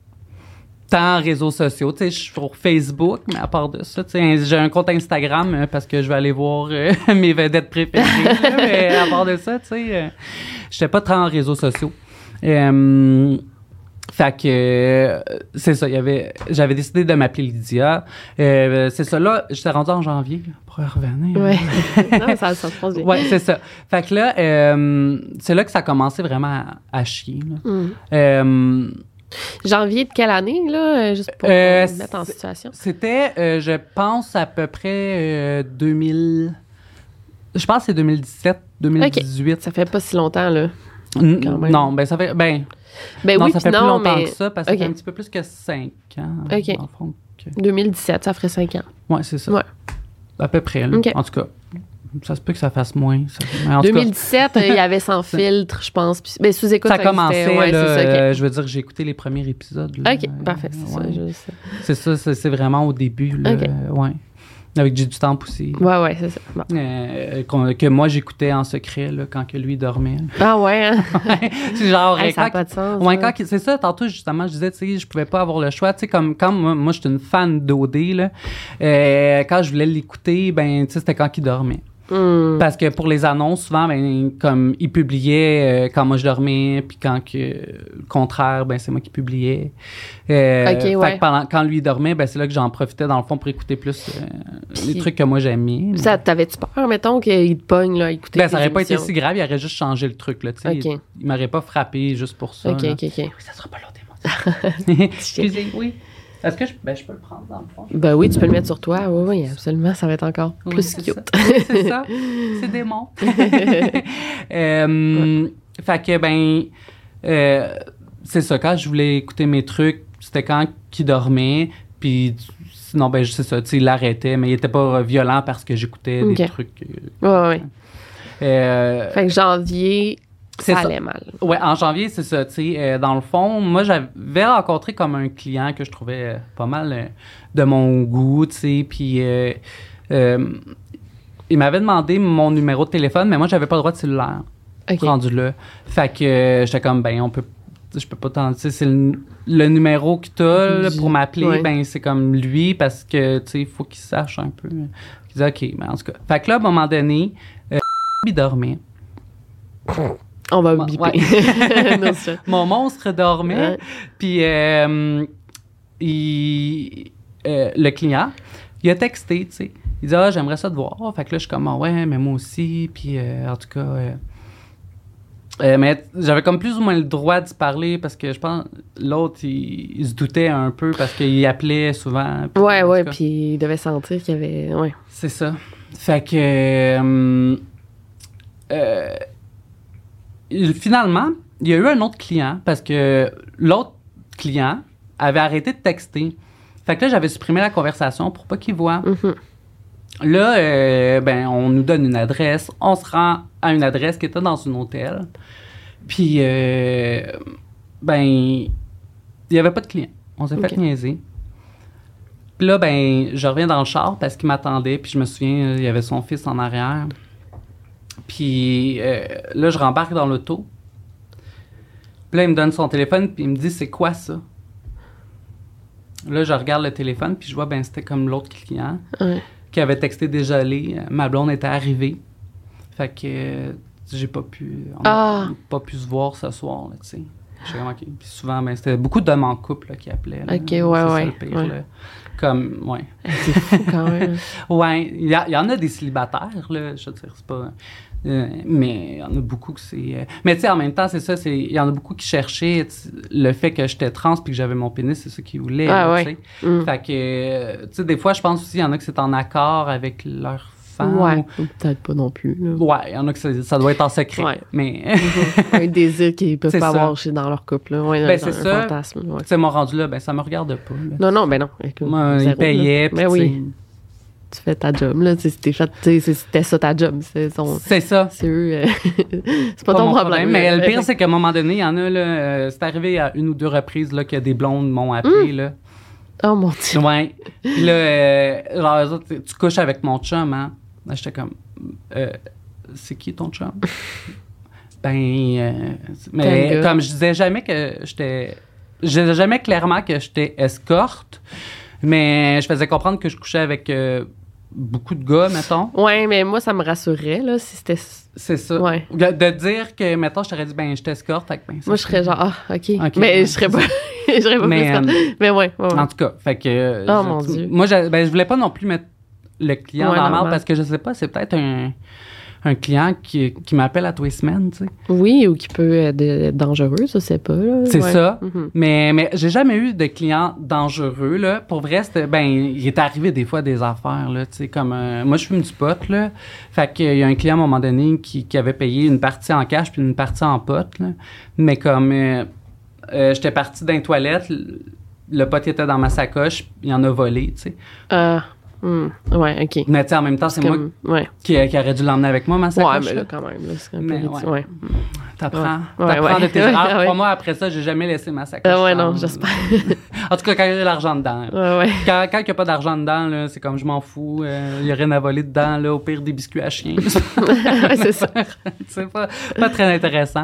tant réseaux sociaux. Tu sais, je suis sur Facebook, mais à part de ça, tu sais, j'ai un compte Instagram euh, parce que je vais aller voir euh, mes vedettes préférées. là, mais à part de ça, tu sais, euh, j'étais pas très en réseaux sociaux. Euh, Fait que euh, c'est ça, il y avait, j'avais décidé de m'appeler Lydia. Euh, c'est ça, là, j'étais rendue en janvier là, pour revenir. Ouais. non, ça, ça se passe bien. Ouais, c'est ça. Fait que là, euh, c'est là que ça a commencé vraiment à, à chier. Là. Mm. Euh, Janvier de quelle année, là, juste pour euh, me mettre en situation? C'était, euh, je pense, à peu près euh, deux mille... Je pense que c'est deux mille dix-sept, deux mille dix-huit. Okay. Ça fait pas si longtemps, là. N- non, ben ça fait... Ben, ben non, oui, ça fait non, plus longtemps mais... que ça, parce que okay. ça fait un petit peu plus que cinq ans. OK. Dans le fond, que... deux mille dix-sept, ça ferait cinq ans. Ouais, c'est ça. Ouais. À peu près, là. Okay. En tout cas, ça se peut que ça fasse moins. Ça. Mais en deux mille dix-sept, tout cas, il y avait Sans filtre, je pense. Puis, ben, sous-écoute, ça, ça commençait, ouais, là, c'est ça, okay. euh, je veux dire, j'ai écouté les premiers épisodes. Là, OK, euh, parfait, c'est ouais. ça. Je sais. C'est ça, c'est, c'est vraiment au début. Là, okay. euh, ouais. Avec J'ai du temps aussi. Ouais, ouais, c'est ça. Bon. Euh, que moi, j'écoutais en secret là, quand que lui dormait. Ah ouais, hein? c'est genre... Hey, ça n'a quand, pas de sens. Ouais, hein? quand, c'est ça, tantôt, justement, je disais, tu sais, je pouvais pas avoir le choix. Tu sais, comme quand moi, moi j'étais une fan d'O D, là, euh, quand je voulais l'écouter, ben, tu sais, c'était quand il dormait. Mm. Parce que pour les annonces, souvent, ben, comme ils publiaient euh, quand moi je dormais, puis quand que, le contraire, ben, c'est moi qui publiais. Euh, OK, fait ouais. que pendant, quand lui dormait, ben, c'est là que j'en profitais, dans le fond, pour écouter plus euh, les trucs que moi j'aimais. Ça, t'avais-tu peur, mettons, qu'il te pogne, là, à écouter Ben, ça aurait émissions? pas été si grave, il aurait juste changé le truc, là, tu sais. Okay. Il, il m'aurait pas frappé juste pour ça. OK, là. OK, OK. Ça sera pas l'autre démon. Excusez, oui. Est-ce que je, ben, je peux le prendre dans le fond? Ben oui, tu peux le mettre sur toi. Oui, oui, absolument. Ça va être encore Oui, plus c'est cute. Ça. Oui, c'est ça. C'est démon. euh, ouais. Fait que, ben, euh, c'est ça. Quand je voulais écouter mes trucs, c'était quand qu'il dormait. Puis, sinon, ben, c'est ça. Tu sais, il l'arrêtait, mais il était pas violent parce que j'écoutais okay. des trucs. Euh, oui, oui. Euh, fait que janvier, ça, ça allait mal. Ouais, en janvier, c'est ça. Tu sais, euh, dans le fond, moi, j'avais rencontré comme un client que je trouvais euh, pas mal euh, de mon goût, tu sais. Puis, euh, euh, il m'avait demandé mon numéro de téléphone, mais moi, j'avais pas le droit de cellulaire. Okay. Rendu là. Fait que euh, j'étais comme, ben, on peut. Je peux pas t'en. Tu sais, c'est le, le numéro que t'as là, pour m'appeler, ouais. Ben, c'est comme lui parce que, tu sais, il faut qu'il sache un peu. Il dit, OK, mais en tout cas. Fait que là, à un moment donné, euh, il dormait. On va biper. Ouais. Mon monstre dormait. Ouais. Puis, euh, il, euh, le client, il a texté, tu sais. Il dit, ah, j'aimerais ça te voir. Fait que là, je suis comme, ah, ouais, mais moi aussi. Puis, euh, en tout cas, euh, euh, mais j'avais comme plus ou moins le droit d'y parler parce que je pense l'autre, il, il se doutait un peu parce qu'il appelait souvent. Puis, ouais, ouais, puis il devait sentir qu'il y avait. Ouais. C'est ça. Fait que. Euh, euh, finalement, il y a eu un autre client parce que l'autre client avait arrêté de texter. Fait que là, j'avais supprimé la conversation pour pas qu'il voit. Mm-hmm. Là, euh, ben, on nous donne une adresse. On se rend à une adresse qui était dans un hôtel. Puis, euh, ben, il n'y avait pas de client. On s'est okay. fait niaiser. Puis là, ben, je reviens dans le char parce qu'il m'attendait. Puis je me souviens, il y avait son fils en arrière. Puis euh, là, je rembarque dans l'auto. Puis là, il me donne son téléphone, puis il me dit, c'est quoi ça? Là, je regarde le téléphone, puis je vois, ben, c'était comme l'autre client ouais. qui avait texté déjà allé. Ma blonde était arrivée. Fait que euh, j'ai pas pu, on ah. n'a pas pu se voir ce soir, là, tu sais. Je suis vraiment, okay. Puis souvent, ben, c'était beaucoup d'hommes en couple là, qui appelaient. Là. OK, ouais, ouais. Ça, le pire, ouais. Là. Comme, ouais. C'est fou quand même. Ouais, il y, y en a des célibataires, là, je veux dire, c'est pas... Euh, mais il y en a beaucoup que c'est... Euh, mais tu sais, en même temps, c'est ça, il y en a beaucoup qui cherchaient le fait que j'étais trans puis que j'avais mon pénis, c'est ça qu'ils voulaient. Ah là, ouais. Tu sais. Mm. Fait que, euh, tu sais, des fois, je pense aussi, il y en a que c'est en accord avec leur femme. Ouais, ou... peut-être pas non plus. Là. Ouais, il y en a que ça, ça doit être en secret. Ouais. Mais... un désir qu'ils peuvent pas avoir chez, dans leur couple. Là. Ouais, ben, dans, c'est un ça. fantasme. Ouais. Tu sais, mon rendu là, ben, ça me regarde pas. Là. Non, non, ben non. Écoute, moi, zéro, il payait, puis ben oui. Tu fais ta job, là. C'était, c'était ça ta job. C'est, son, c'est ça. C'est eux. Euh, c'est pas, pas ton mon problème. problème. Mais le pire, c'est qu'à un moment donné, il y en a, là. Euh, c'est arrivé à une ou deux reprises, là, que des blondes m'ont appelé, mmh. là. Oh mon Dieu. Ouais. Puis là, euh, genre, eux autres, tu couches avec mon chum, hein. Là, j'étais comme, euh, c'est qui ton chum? ben, euh, mais comme je disais jamais que j'étais. Je disais jamais clairement que j'étais escorte, mais je faisais comprendre que je couchais avec. Euh, beaucoup de gars, mettons. Ouais, mais moi, ça me rassurait, là, si c'était... C'est ça. Ouais. De, de dire que, mettons, je t'aurais dit, ben, je t'escorte. Fait que, ben, moi, je serais genre, ah, OK. okay mais ouais, je serais pas... je serais pas mais, plus... Euh, mais ouais, ouais, ouais. En tout cas, fait que... Oh, je, mon Dieu. Moi, je, ben, je voulais pas non plus mettre le client ouais, dans la normal. merde parce que, je sais pas, c'est peut-être un... un client qui, qui m'appelle à tous les semaines, tu sais. Oui, ou qui peut être, être dangereux, je sais pas. Là. C'est ouais. ça. Mm-hmm. Mais, mais j'ai jamais eu de client dangereux, là. Pour vrai, c'était, ben, il est arrivé des fois des affaires, là, tu sais, comme... Euh, moi, je fume du pot, là. Fait qu'il y a un client, à un moment donné, qui, qui avait payé une partie en cash puis une partie en pot, là. Mais comme euh, euh, j'étais partie dans les toilettes, le, le pot était dans ma sacoche, il en a volé, tu sais. Ah... Euh. Mmh. Ouais, OK. Mais tu sais, en même temps, c'est, c'est comme, moi ouais. qui, qui aurait dû l'emmener avec moi, ma sacoche. Ouais, mais là, quand même, là, c'est un peu... Mais, ouais. ouais. T'apprends. Ouais. T'apprends ouais, de tes ouais. erreurs. Ouais. Trois mois après ça, j'ai jamais laissé ma sacoche. Ah ouais, non, j'espère. En tout cas, quand il y a de l'argent dedans. Ouais, ouais. Quand, quand il n'y a pas d'argent dedans, là, c'est comme je m'en fous. Il euh, n'y a rien à voler dedans, là, au pire des biscuits à chien. Ouais, c'est ça. C'est pas, pas très intéressant.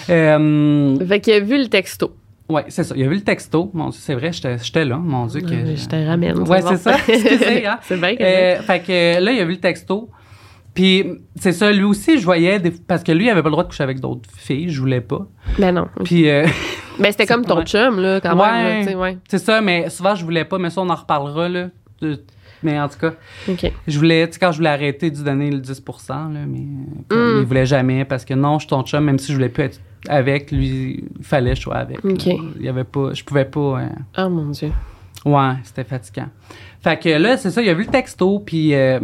Euh, fait qu'il a vu le texto. Oui, c'est ça. Il a vu le texto. Mon Dieu, c'est vrai, j'étais, j'étais là. Mon Dieu. Que je, je te ramène. Oui, c'est, c'est ça. Excusez, hein. C'est bien. Euh, fait que là, il a vu le texto. Puis, c'est ça. Lui aussi, je voyais... Des, parce que lui, il avait pas le droit de coucher avec d'autres filles. Je voulais pas. Ben non. Puis... Euh, mais c'était comme ton ouais. chum, là, quand ouais, même. Là, ouais. C'est ça, mais souvent, je voulais pas. Mais ça, on en reparlera, là. De, mais en tout cas, okay. je voulais... Tu sais, quand je voulais arrêter de lui donner le dix pour cent, là, mais... Comme, mm. il voulait jamais parce que non, je suis ton chum, même si je voulais plus être avec lui. Il fallait que je sois avec. OK. Là. Il y avait pas... Je pouvais pas... Euh, Oh mon Dieu. ouais, c'était fatigant. Fait que là, c'est ça, il a vu le texto, puis euh,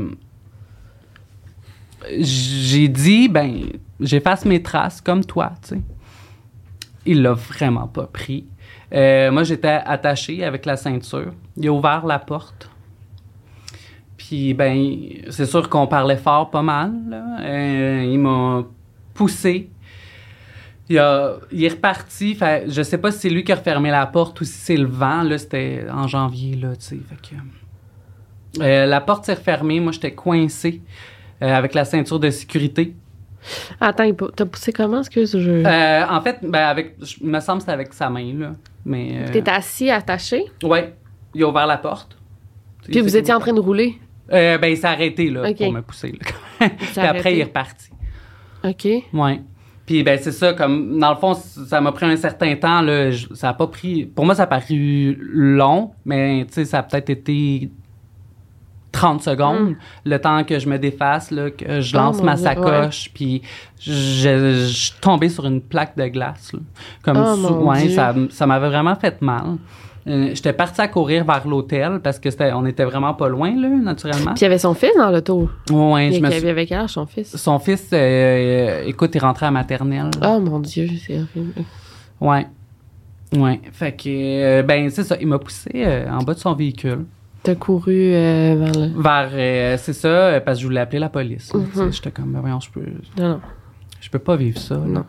j'ai dit, ben, j'efface mes traces comme toi, tu sais. Il l'a vraiment pas pris. Euh, moi, j'étais attachée avec la ceinture. Il a ouvert la porte. Puis, ben, c'est sûr qu'on parlait fort pas mal, là. Euh, il m'a poussé. Il, a, il est reparti. Fait, je sais pas si c'est lui qui a refermé la porte ou si c'est le vent. Là, c'était en janvier, là, tu sais. Fait que, euh, la porte s'est refermée. Moi, j'étais coincée euh, avec la ceinture de sécurité. Attends, il pou- t'as poussé comment, excuse? Je... Euh, en fait, ben, avec, je- il me semble que c'était avec sa main, là. Mais, euh, T'es assis, attaché, ouais, il a ouvert la porte. puis vous étiez en train de rouler. Euh, ben, il s'est arrêté, là, Ok. pour me pousser, là. Puis après, arrêté. il est reparti. OK. Ouais. Puis, ben, c'est ça, comme, dans le fond, ça m'a pris un certain temps, là. je- Ça a pas pris. Pour moi, ça a paru long, mais, tu sais, ça a peut-être été trente secondes, Mm. le temps que je me défasse, là, que je Oh, lance mon ma Dieu, sacoche, puis je, je suis tombée sur une plaque de glace, là. Comme, Oh, sous- mon ouais, Dieu. ça, ça m'avait vraiment fait mal. Euh, j'étais partie à courir vers l'hôtel parce que c'était, on était vraiment pas loin, là, naturellement. Puis il y avait son fils dans l'auto. Ouais, Il je me y suis- avait quel âge, son fils? Son fils, euh, écoute, il rentrait à maternelle. Oh mon Dieu, c'est horrible. Ouais. Ouais. Fait que, euh, ben, c'est ça. Il m'a poussé euh, en bas de son véhicule. T'as couru euh, vers le... Vers, euh, c'est ça, euh, parce que je voulais appeler la police. là, tu sais. Mhm. J'étais comme, ben, voyons, je peux, Non, non. je peux pas vivre ça. là. Non.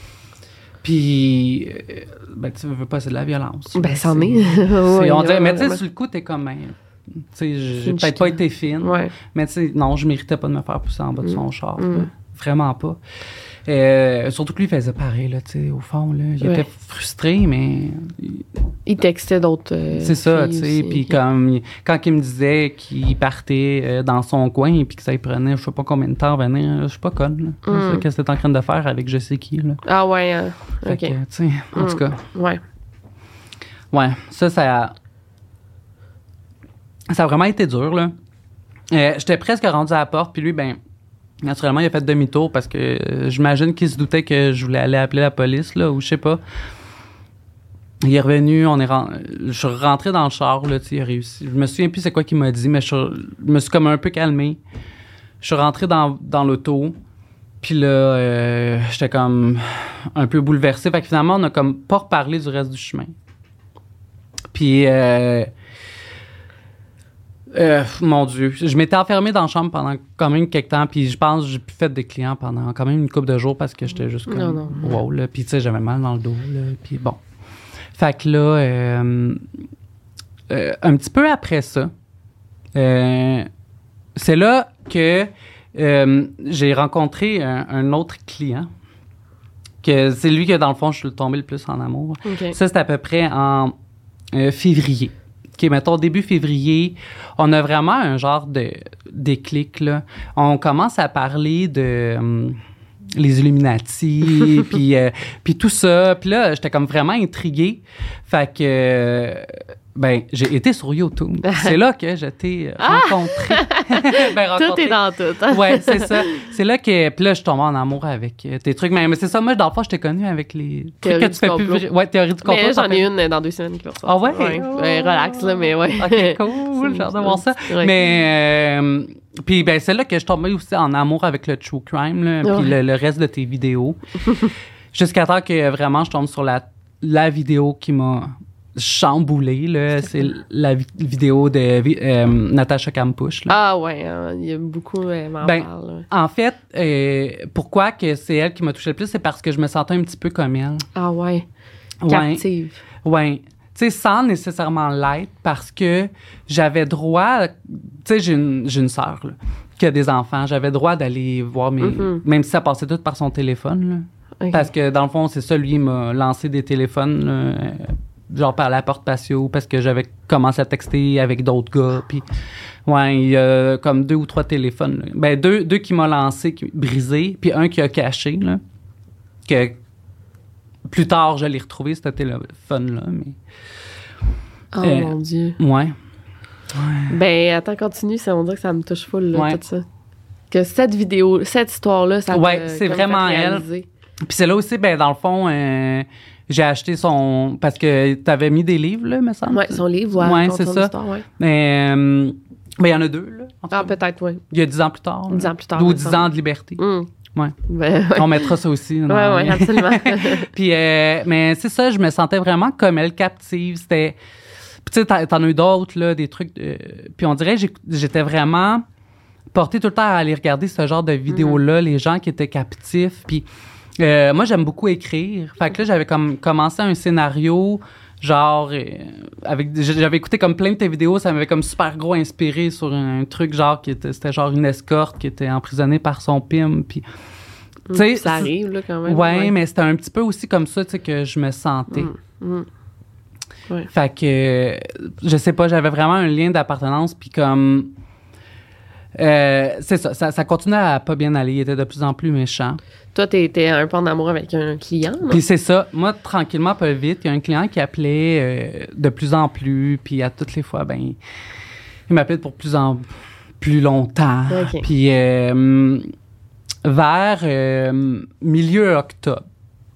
Puis, euh, ben, tu veux pas, c'est de la violence. Ben, là, c'en c'est- est. c'est- Ouais, on dirait, ouais, mais ouais, tu sais, ouais. sur le coup, t'es comme, ben, tu sais, j'ai Une peut-être pas chicane. été fine. Ouais. Mais tu sais, non, je méritais pas de me faire pousser en bas de son char. Mm. là. Vraiment pas. Euh, surtout que lui, il faisait pareil, là, tu sais, au fond, là. Il Ouais. était frustré, mais il- Il textait d'autres. euh, c'est ça, tu filles sais. aussi. Puis comme, il- quand il me disait qu'il partait euh, dans son coin et puis que ça lui prenait, je sais pas combien de temps à venir, là, je suis pas conne, là. Mm. Je sais qu'est-ce que t'es en train de faire avec je sais qui, là. Ah ouais, hein. Fait OK. que, tu sais, en Mm. tout cas, Ouais. ouais, ça, ça... Ça a vraiment été dur, là. Euh, j'étais presque rendu à la porte, puis lui, ben... Naturellement, il a fait demi-tour parce que euh, j'imagine qu'il se doutait que je voulais aller appeler la police, là, ou je sais pas. Il est revenu, on est ren- je suis rentré dans le char, là, tu sais, il a réussi. Je me souviens plus c'est quoi qu'il m'a dit, mais je, suis- je me suis comme un peu calmé. Je suis rentré dans, dans l'auto, puis là, euh, j'étais comme un peu bouleversé. Fait que finalement, on a comme pas reparlé du reste du chemin. Puis... Euh, Euh, mon Dieu. Je m'étais enfermé dans la chambre pendant quand même quelques temps, puis je pense que j'ai plus fait des clients pendant quand même une couple de jours parce que j'étais juste comme... Non, non. Wow, là. Puis tu sais, j'avais mal dans le dos, là. Puis bon. Fait que là, euh, euh, un petit peu après ça, euh, c'est là que euh, j'ai rencontré un, un autre client, que c'est lui que dans le fond, je suis tombé le plus en amour. OK. Ça, c'est à peu près en euh, février. OK, mettons, début février, on a vraiment un genre de déclic, là. On commence à parler de hum, les Illuminati, puis euh, puis tout ça. Puis là, j'étais comme vraiment intriguée. Fait que, euh, ben, j'ai été sur YouTube. C'est là que je t'ai euh, rencontré. Ben, Tout rencontré. est dans tout. Hein? Ouais, c'est ça. C'est là que... Puis là, je suis tombée en amour avec euh, tes trucs. Mais, mais c'est ça, moi, dans le fond, je t'ai connue avec les trucs Théorie que du tu fais plus... complot. vrai- Ouais, théorie du complot. Mais là, ça j'en fait- ai une euh, dans deux semaines qui va sortir. Ah ouais? Ouais. Oh. Ouais, relax, là, mais ouais. OK, cool. J'ai hâte de voir ça. Ouais. Mais... euh, puis, ben, c'est là que je tombais aussi en amour avec le true crime, là, Ouais. puis le, le reste de tes vidéos. Jusqu'à temps que vraiment, je tombe sur la, la vidéo qui m'a chamboulé, là. C'est la vi- vidéo de vi- euh, Natacha Kampusch, là. Ah ouais, hein, il y a beaucoup, elle m'en Ben, parle. ouais. En fait, euh, pourquoi que c'est elle qui m'a touché le plus, c'est parce que je me sentais un petit peu comme elle. Ah ouais, Ouais. captive. Ouais. Tu sais, sans nécessairement l'être, parce que j'avais droit... Tu sais, j'ai une, j'ai une sœur, là, qui a des enfants. J'avais droit d'aller voir mes... Mhm. Même si ça passait tout par son téléphone, là. Ok. Parce que, dans le fond, c'est ça, lui, il m'a lancé des téléphones, là, euh, genre par la porte patio, parce que j'avais commencé à texter avec d'autres gars, puis... Ouais, il y a comme deux ou trois téléphones, là. Ben, deux, deux qui m'ont lancé, qui, brisé, puis un qui a caché, là, que... Plus tard, je l'ai retrouvé, ce téléphone-là, mais... Oh euh, mon Dieu. Ouais. Ben, attends, continue, ça, on dirait que ça me touche full, là, Ouais. tout ça. Que cette vidéo, cette histoire-là, ça Ouais, t'a c'est comme vraiment fait elle. réaliser. Puis c'est là aussi, ben dans le fond, euh, j'ai acheté son... Parce que t'avais mis des livres, là, me semble. Ouais, son livre, ouais. Ouais, c'est ça. Ouais. Mais euh, ben, il y en a deux, là. Ah, peut-être, oui. Il y a dix ans plus tard. Dix ans plus tard. Ou dix ans de liberté. Mm. Ouais. Ben, ouais. On mettra ça aussi. Oui, oui, absolument. Puis, euh, mais c'est ça, je me sentais vraiment comme elle captive. C'était... Puis tu sais, t'en, t'en as eu d'autres, là, des trucs... Euh, puis on dirait que j'étais vraiment portée tout le temps à aller regarder ce genre de vidéos-là, mm-hmm. les gens qui étaient captifs. Puis euh, moi, j'aime beaucoup écrire. Fait que là, j'avais comme commencé un scénario... Genre, euh, avec, j'avais écouté comme plein de tes vidéos, ça m'avait comme super gros inspiré sur un, un truc genre qui était, c'était genre une escorte qui était emprisonnée par son pim, puis tu sais, ça arrive là quand même. Ouais, ouais. mais c'était un petit peu aussi comme ça, tu sais, que je me sentais. Mm, mm. Ouais. Fait que, je sais pas, j'avais vraiment un lien d'appartenance, puis comme, euh, c'est ça, ça, ça continuait à pas bien aller, il était de plus en plus méchant. Toi, t'étais un peu en amour avec un client, non? Puis c'est ça. Moi, tranquillement, pas vite, il y a un client qui appelait euh, de plus en plus, puis à toutes les fois, ben, il m'appelait pour plus en plus longtemps. Okay. Puis euh, vers euh, milieu octobre,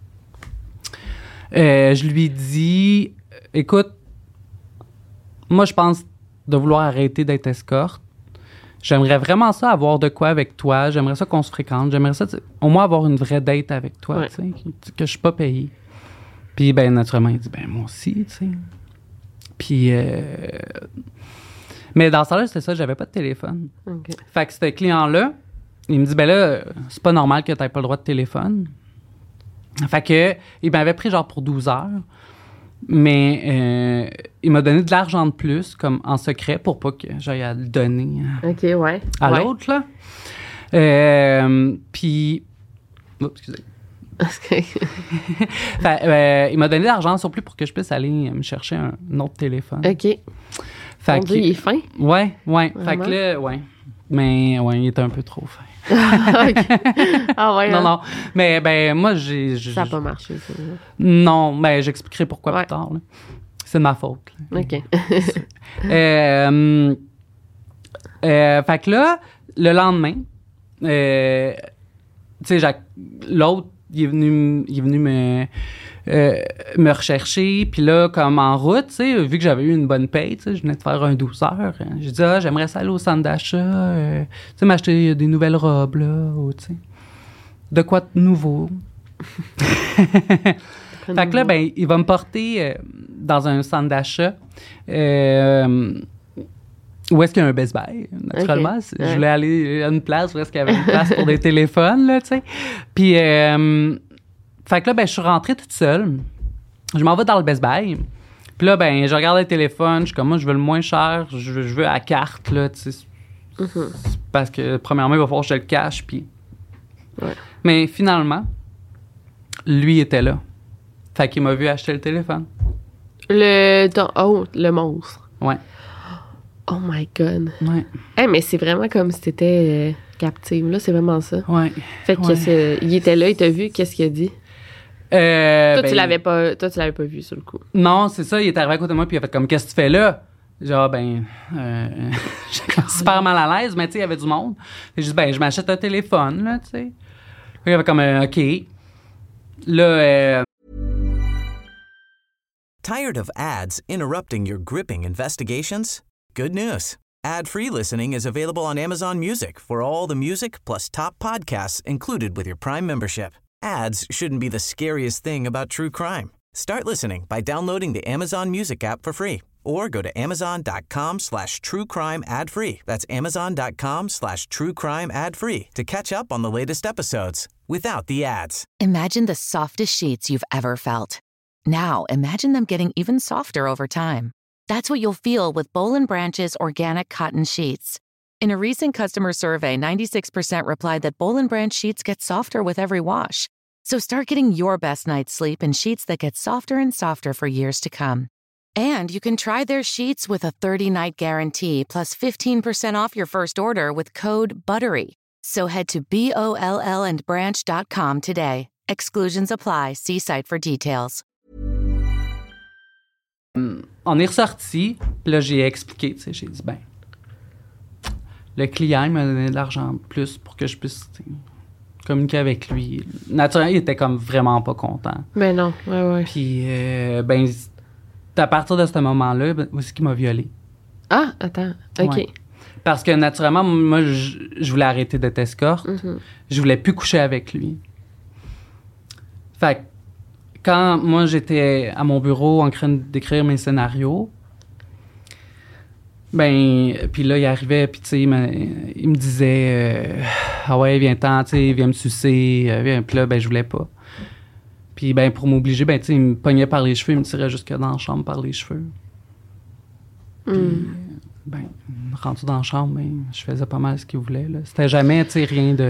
euh, je lui dis, écoute, moi, je pense de vouloir arrêter d'être escorte. J'aimerais vraiment ça avoir de quoi avec toi. J'aimerais ça qu'on se fréquente. J'aimerais ça, au moins, avoir une vraie date avec toi, ouais. tu sais, que je suis pas payé. Puis, ben, naturellement, il dit, ben, moi aussi, tu sais. Puis, euh... mais dans ce temps-là, c'était ça, j'avais pas de téléphone. Okay. Fait que ce client-là, il me dit, ben là, c'est pas normal que t'aies pas le droit de téléphone. Fait que, il m'avait pris genre pour douze heures. Mais euh, il m'a donné de l'argent de plus, comme en secret, pour pas que j'aille à le donner OK, ouais. à ouais. l'autre, là. Euh, puis... Oh, excusez. fait, euh, il m'a donné de l'argent surplus pour que je puisse aller me chercher un, un autre téléphone. OK. Fait Mon que, Dieu, il est fin. Ouais, ouais. Vraiment? Fait que là, ouais. Mais, ouais, il était un peu trop fin. Okay. Ah ouais. Non, hein? non. Mais, ben, moi, j'ai... j'ai Ça n'a pas marché, ça. Non, ben, j'expliquerai pourquoi ouais. plus tard, là. C'est de ma faute. Là. OK. euh, euh, fait que là, le lendemain, euh, tu sais, l'autre, il est venu, il est venu me, euh, me rechercher. Puis là, comme en route, tu sais, vu que j'avais eu une bonne paye, tu sais, je venais de faire un douze heures. J'ai dit, ah, j'aimerais ça aller au centre d'achat, euh, tu sais, m'acheter des nouvelles robes, là, ou, tu sais, de quoi de nouveau. Fait que là, ben, il va me porter euh, dans un centre d'achat euh, où est-ce qu'il y a un Best Buy, naturellement. Okay. Je voulais aller à une place où est-ce qu'il y avait une place pour des téléphones, là, tu sais. Puis, euh, fait que là, ben, je suis rentrée toute seule. Je m'en vais dans le Best Buy. Puis là, ben, je regarde le téléphone. Je suis comme, moi, je veux le moins cher. Je veux, je veux à la carte, là, tu sais. Mm-hmm. Parce que, premièrement, il va falloir que je le cache, puis... Ouais. Mais finalement, lui était là. Fait qu'il m'a vu acheter le téléphone. Le... Ton, oh, le monstre. Ouais. Oh my God. Ouais. Hey, mais c'est vraiment comme si t'étais euh, captive, là. C'est vraiment ça. Ouais. Fait que ouais. c'est, il était là, il t'a vu. Qu'est-ce qu'il a dit? Euh, toi, ben, tu l'avais pas, toi, tu l'avais pas vu, sur le coup. Non, c'est ça. Il est arrivé à côté de moi, puis il a fait comme, qu'est-ce que tu fais là? Genre, ben, euh, j'étais super mal à l'aise, mais tu sais, il y avait du monde. J'ai dit, ben, je m'achète un téléphone, là, tu sais. Il avait comme, euh, OK. Là, euh, Tired of ads interrupting your gripping investigations? Good news. Ad-free listening is available on Amazon Music for all the music plus top podcasts included with your Prime membership. Ads shouldn't be the scariest thing about true crime. Start listening by downloading the Amazon Music app for free or go to amazon.com slash true crime ad free. That's amazon.com slash true crime ad free to catch up on the latest episodes without the ads. Imagine the softest sheets you've ever felt. Now, imagine them getting even softer over time. That's what you'll feel with Boll and Branch's organic cotton sheets. In a recent customer survey, ninety-six percent replied that Boll and Branch sheets get softer with every wash. So start getting your best night's sleep in sheets that get softer and softer for years to come. And you can try their sheets with a thirty-night guarantee plus fifteen percent off your first order with code BUTTERY. So head to B O L L and branch dot com today. Exclusions apply. See site for details. On est ressorti, puis là, j'ai expliqué, tu sais, j'ai dit, ben, le client, il m'a donné de l'argent de plus pour que je puisse, communiqué avec lui. Naturellement, il était comme vraiment pas content. Ben non, ouais, ouais. Puis, euh, ben, c'est à partir de ce moment-là, ben, aussi qu'il m'a violée. Ah, attends, OK. Ouais. Parce que naturellement, moi, je, je voulais arrêter d'être escorte. Mm-hmm. Je voulais plus coucher avec lui. Fait que quand moi, j'étais à mon bureau en train d'écrire mes scénarios, ben, puis là, il arrivait, puis tu sais, il, me- il me disait euh, ah ouais, viens-t'en, tu sais, viens me sucer. euh, Viens. Puis là, ben, je voulais pas. Puis, ben, pour m'obliger, ben, tu sais, il me pognait par les cheveux, il me tirait jusque dans la chambre par les cheveux. Puis, ben, rendu dans la chambre, ben, je faisais pas mal ce qu'il voulait, là. C'était jamais, tu sais, rien de.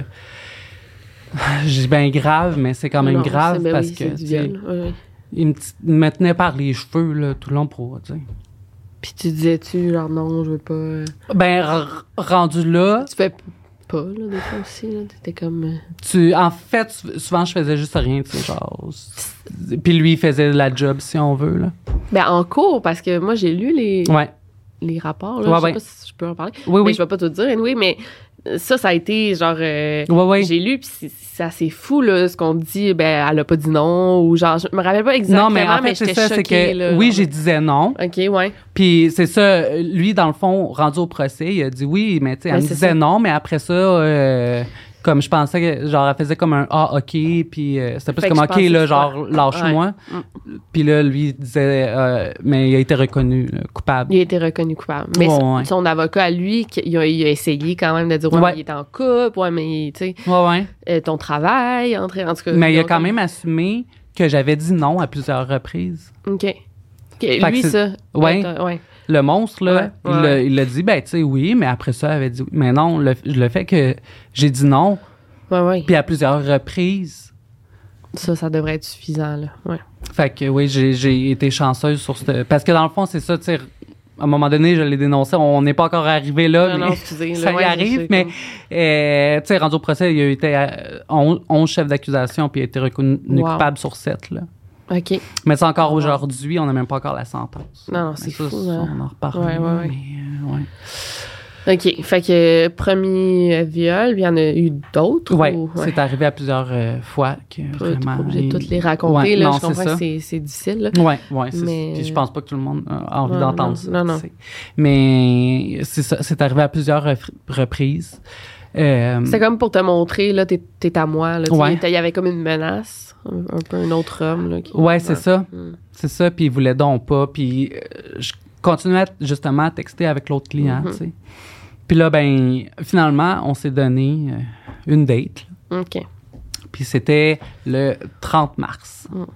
Je dis ben grave, mais c'est quand même Non, grave c'est- ben parce oui, que, c'est du tu sais, viol, ouais, ouais. il me, t- il me tenait par les cheveux, là, tout le long pour, tu sais. Puis tu disais-tu, genre, non, je veux pas... euh, Ben, r- rendu là, Tu fais p- pas, là, des fois aussi, là. T'étais comme... euh, tu, en fait, sou- souvent, je faisais juste rien, tu sais, genre. c- Puis lui, il faisait la job, si on veut, là. Ben, en cours, parce que moi, j'ai lu les, Ouais. les rapports, là. Ouais, je sais ouais. pas si je peux en parler. Oui, Mais oui. je vais pas tout dire, anyway, mais ça, ça a été, genre... euh, Ouais, ouais. J'ai lu, puis c'est- c'est assez fou, là, ce qu'on dit. Ben, elle a pas dit non, ou genre... Je me rappelle pas exactement, Non, mais en fait, c'est j'étais ça, c'est choquée, que, là, oui, genre. j'ai disais non. OK, ouais. Puis c'est ça, lui, dans le fond, rendu au procès, il a dit oui, mais tu sais, elle Ouais, me c'est disait ça. non, mais après ça, euh, comme je pensais que, genre, elle faisait comme un ah, OK, puis euh, c'était plus Fait que comme je OK, pensais là, que genre, c'était- lâche-moi. Puis là, lui, il disait, euh, mais il a été reconnu là, coupable. Il a été reconnu coupable. Mais Ouais, son, ouais. son avocat, à lui, qui- il a, il a essayé quand même de dire, ouais, Ouais. mais il est en couple, ouais, mais, tu sais, Ouais, ouais. euh, ton travail, entre, en tout cas. Mais il a donc, quand même assumé que j'avais dit non à plusieurs reprises. OK. OK, que lui, c'est- ça. Ouais. t'as- ouais. Le monstre, là, Ouais, il ouais. l'a- il l'a dit, ben, tu sais, oui, mais après ça, il avait dit oui. Mais non, le, le fait que j'ai dit non, Ouais, ouais. puis à plusieurs reprises. Ça, ça devrait être suffisant, là. Ouais. Fait que oui, j'ai, j'ai été chanceuse sur ce. Parce que dans le fond, c'est ça, tu sais, à un moment donné, je l'ai dénoncé, on n'est pas encore arrivé là, Non, mais non, excusez, là, ça y ouais, je arrive, sais, mais, comme- euh, tu sais, rendu au procès, il a été euh, onze, onze chefs d'accusation, puis il a été reconnu Wow. coupable sur sept, là. OK. Mais c'est encore aujourd'hui, on n'a même pas encore la sentence. Non, non, Mais c'est ça, fou, ça, hein. on en reparle. Ouais, ouais, ouais. Mais, euh, ouais. OK. Fait que premier euh, viol, il y en a eu d'autres? Ouais, ou- c'est arrivé à plusieurs euh, fois que Pas- vraiment. T'es pas obligé de il- toutes les raconter, Ouais, là. non, je c'est comprends ça. que c'est, c'est difficile, là. Ouais, ouais, c'est Mais- Puis je pense pas que tout le monde a envie Non, d'entendre non, ça. non, non. tu sais. Mais c'est ça, c'est arrivé à plusieurs ref- reprises. Euh, C'est comme pour te montrer, là, t'es, t'es à moi, là. Tu sais, Ouais. Il y avait comme une menace, un, un peu un autre homme, là. Qui, ouais, c'est ça. Mm. C'est ça, puis il voulait donc pas. Puis euh, je continuais à- justement à texter avec l'autre client, Mhm. tu sais. Puis là, ben, finalement, on s'est donné euh, une date. là. OK. Puis c'était le trente mars. Mm.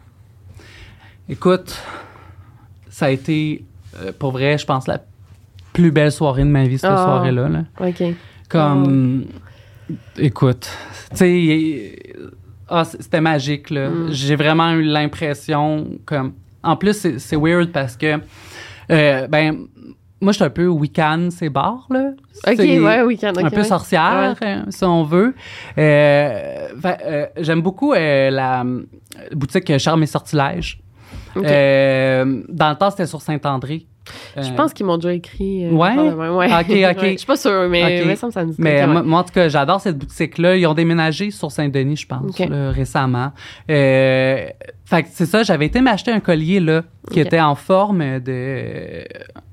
Écoute, ça a été, euh, pour vrai, je pense, la plus belle soirée de ma vie, cette Ah. soirée-là. Là. OK. Comme, écoute, tu sais, ah, c- c'était magique, là. Mm. J'ai vraiment eu l'impression, comme, en plus, c'est, c'est weird parce que, euh, ben, moi, je suis un peu week-end, c'est bar, là. OK, C'est ouais, week-end. un ok, peu ouais. sorcière, Ouais. euh, si on veut. Euh, fait, euh, j'aime beaucoup euh, la euh, boutique Charme et Sortilège. OK. Euh, dans le temps, c'était sur Saint-André. Euh, Je pense qu'ils m'ont déjà écrit. euh, Ouais? probablement, ouais. Ok, ok. Ouais, Je suis pas sûre, mais Ok. mais ça me ça me dit Mais quelque chose, moi, moi, en tout cas, j'adore cette boutique-là. Ils ont déménagé sur Saint-Denis, je pense, Ok. là, récemment. Euh, fait que c'est ça, j'avais été m'acheter un collier là, qui Ok. était en forme de...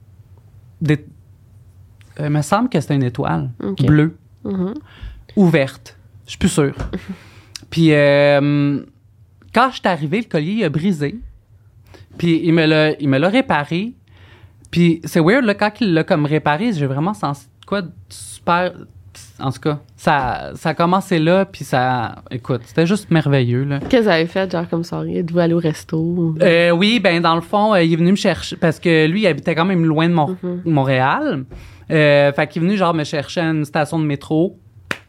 de euh, il me semble que c'était une étoile Ok. bleue, Mhm. ouverte. Je suis plus sûre. Puis euh, quand je suis arrivé, le collier il a brisé. Puis il me l'a, il me l'a réparé. Puis c'est weird, là, quand il l'a comme réparé, j'ai vraiment senti quoi de super... En tout cas, ça, ça a commencé là, puis ça... Écoute, c'était juste merveilleux, là. Qu'est-ce que vous avez fait, genre, comme soirée? Êtes-vous allé au resto? Euh, oui, ben dans le fond, euh, il est venu me chercher, parce que lui, il habitait quand même loin de Mon- Mhm. Montréal. Euh, fait qu'il est venu, genre, me chercher à une station de métro.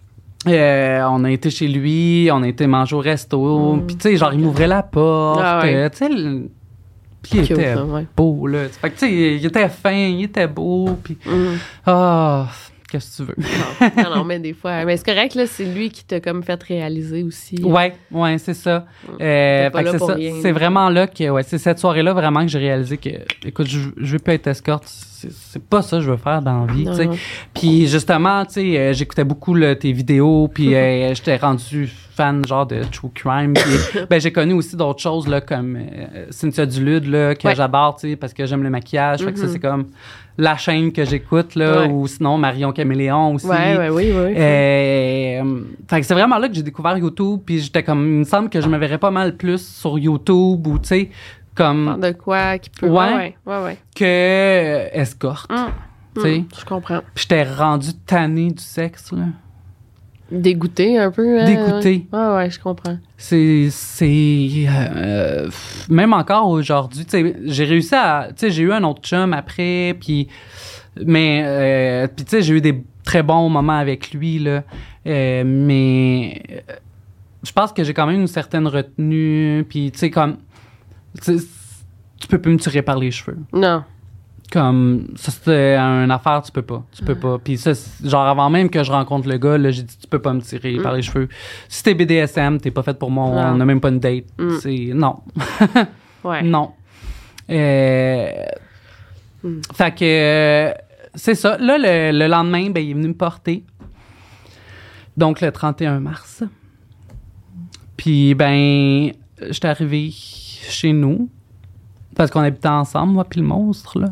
Euh, on a été chez lui, on a été manger au resto, puis tu sais, genre, il m'ouvrait la porte, Ah ouais. euh, tu sais... le- Puis il Cute, était ça, ouais. beau, là. Fait que, tu sais, il était fin, il était beau, puis... Mhm. Ah, qu'est-ce que tu veux? Non, non, non, mais des fois. Mais c'est correct, là, c'est lui qui t'a comme fait réaliser aussi. Ouais, ouais, c'est ça. Euh, T'es pas fait que là c'est pour ça. rien, C'est là. vraiment là que, ouais, c'est cette soirée-là vraiment que j'ai réalisé que, écoute, je, je veux plus être escorte. c'est, c'est pas ça que je veux faire dans la vie, tu sais. Non. Puis justement, tu sais, euh, j'écoutais beaucoup là, tes vidéos, puis euh, j'étais rendu fan genre de true crime. Puis ben j'ai connu aussi d'autres choses là comme euh, Cynthia Dulude là que Ouais. j'adore, tu sais, parce que j'aime le maquillage. Fait que ça Mhm. c'est comme la chaîne que j'écoute là, Ouais. ou sinon Marion Caméléon aussi. Ouais, ouais, oui, oui. Euh, fait que c'est vraiment là que j'ai découvert YouTube, puis j'étais comme, il me semble que je me verrais pas mal plus sur YouTube ou tu sais comme De quoi qui peut. Ouais. Ouais, ouais, ouais. que euh, escorte, Hum, tu sais. hum, je comprends. Puis j'étais rendu tanné du sexe là. Dégoûté un peu. Hein, Dégoûté. Ouais, ouais, ouais, je comprends. C'est c'est euh, pff, même encore aujourd'hui, tu sais, j'ai réussi à, tu sais, j'ai eu un autre chum après, puis mais euh, puis tu sais, j'ai eu des très bons moments avec lui là, euh, mais euh, je pense que j'ai quand même une certaine retenue, puis tu sais comme tu sais, tu peux plus me tirer par les cheveux. Non. Comme ça c'était une affaire, tu peux pas, tu peux pas. Puis ça c'est- genre avant même que je rencontre le gars là, j'ai dit tu peux pas me tirer par les cheveux. Si t'es B D S M, t'es pas fait pour moi, on Non. n'a même pas une date. Mm. C'est non. Ouais. Non. Euh, Fait que euh, c'est ça. Là, le, le lendemain, ben, il est venu me porter. Donc, le trente et un mars. Puis, ben, j'étais arrivée chez nous. Parce qu'on habitait ensemble, moi puis le monstre, là.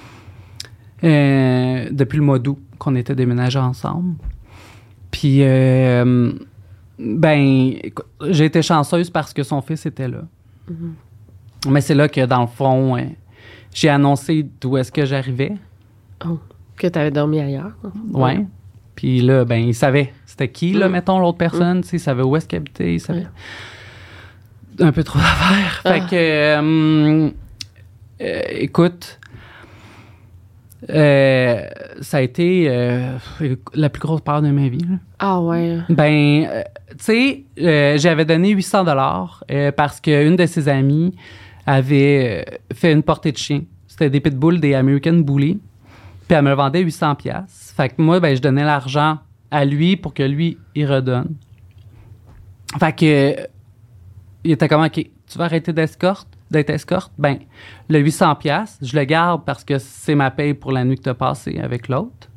Euh, depuis le mois d'août qu'on était déménagés ensemble. Puis, euh, ben, écoute, j'ai été chanceuse parce que son fils était là. Mais c'est là que, dans le fond, euh, j'ai annoncé d'où est-ce que j'arrivais. Oh, que t'avais dormi ailleurs. Ouais. Puis là, ben, il savait c'était qui, là, Mm. mettons, l'autre personne. Tu sais, il savait où est-ce qu'il habitait. Il savait un peu trop d'affaires. Ah. Fait que, euh, euh, écoute, euh, ça a été euh, la plus grosse peur de ma vie, là. Ah ouais. Ben, euh, tu sais, euh, j'avais donné huit cents dollars euh, parce qu'une de ses amies avait euh, fait une portée de chien. C'était des pitbulls, des American Bully. Puis elle me le vendait huit cents piastres. Fait que moi, ben, je donnais l'argent à lui pour que lui, il redonne. Fait que, euh, il était comme, OK, tu vas arrêter d'escorte, d'être escorte? Ben, le huit cents piastres, je le garde parce que c'est ma paye pour la nuit que tu as passée avec l'autre.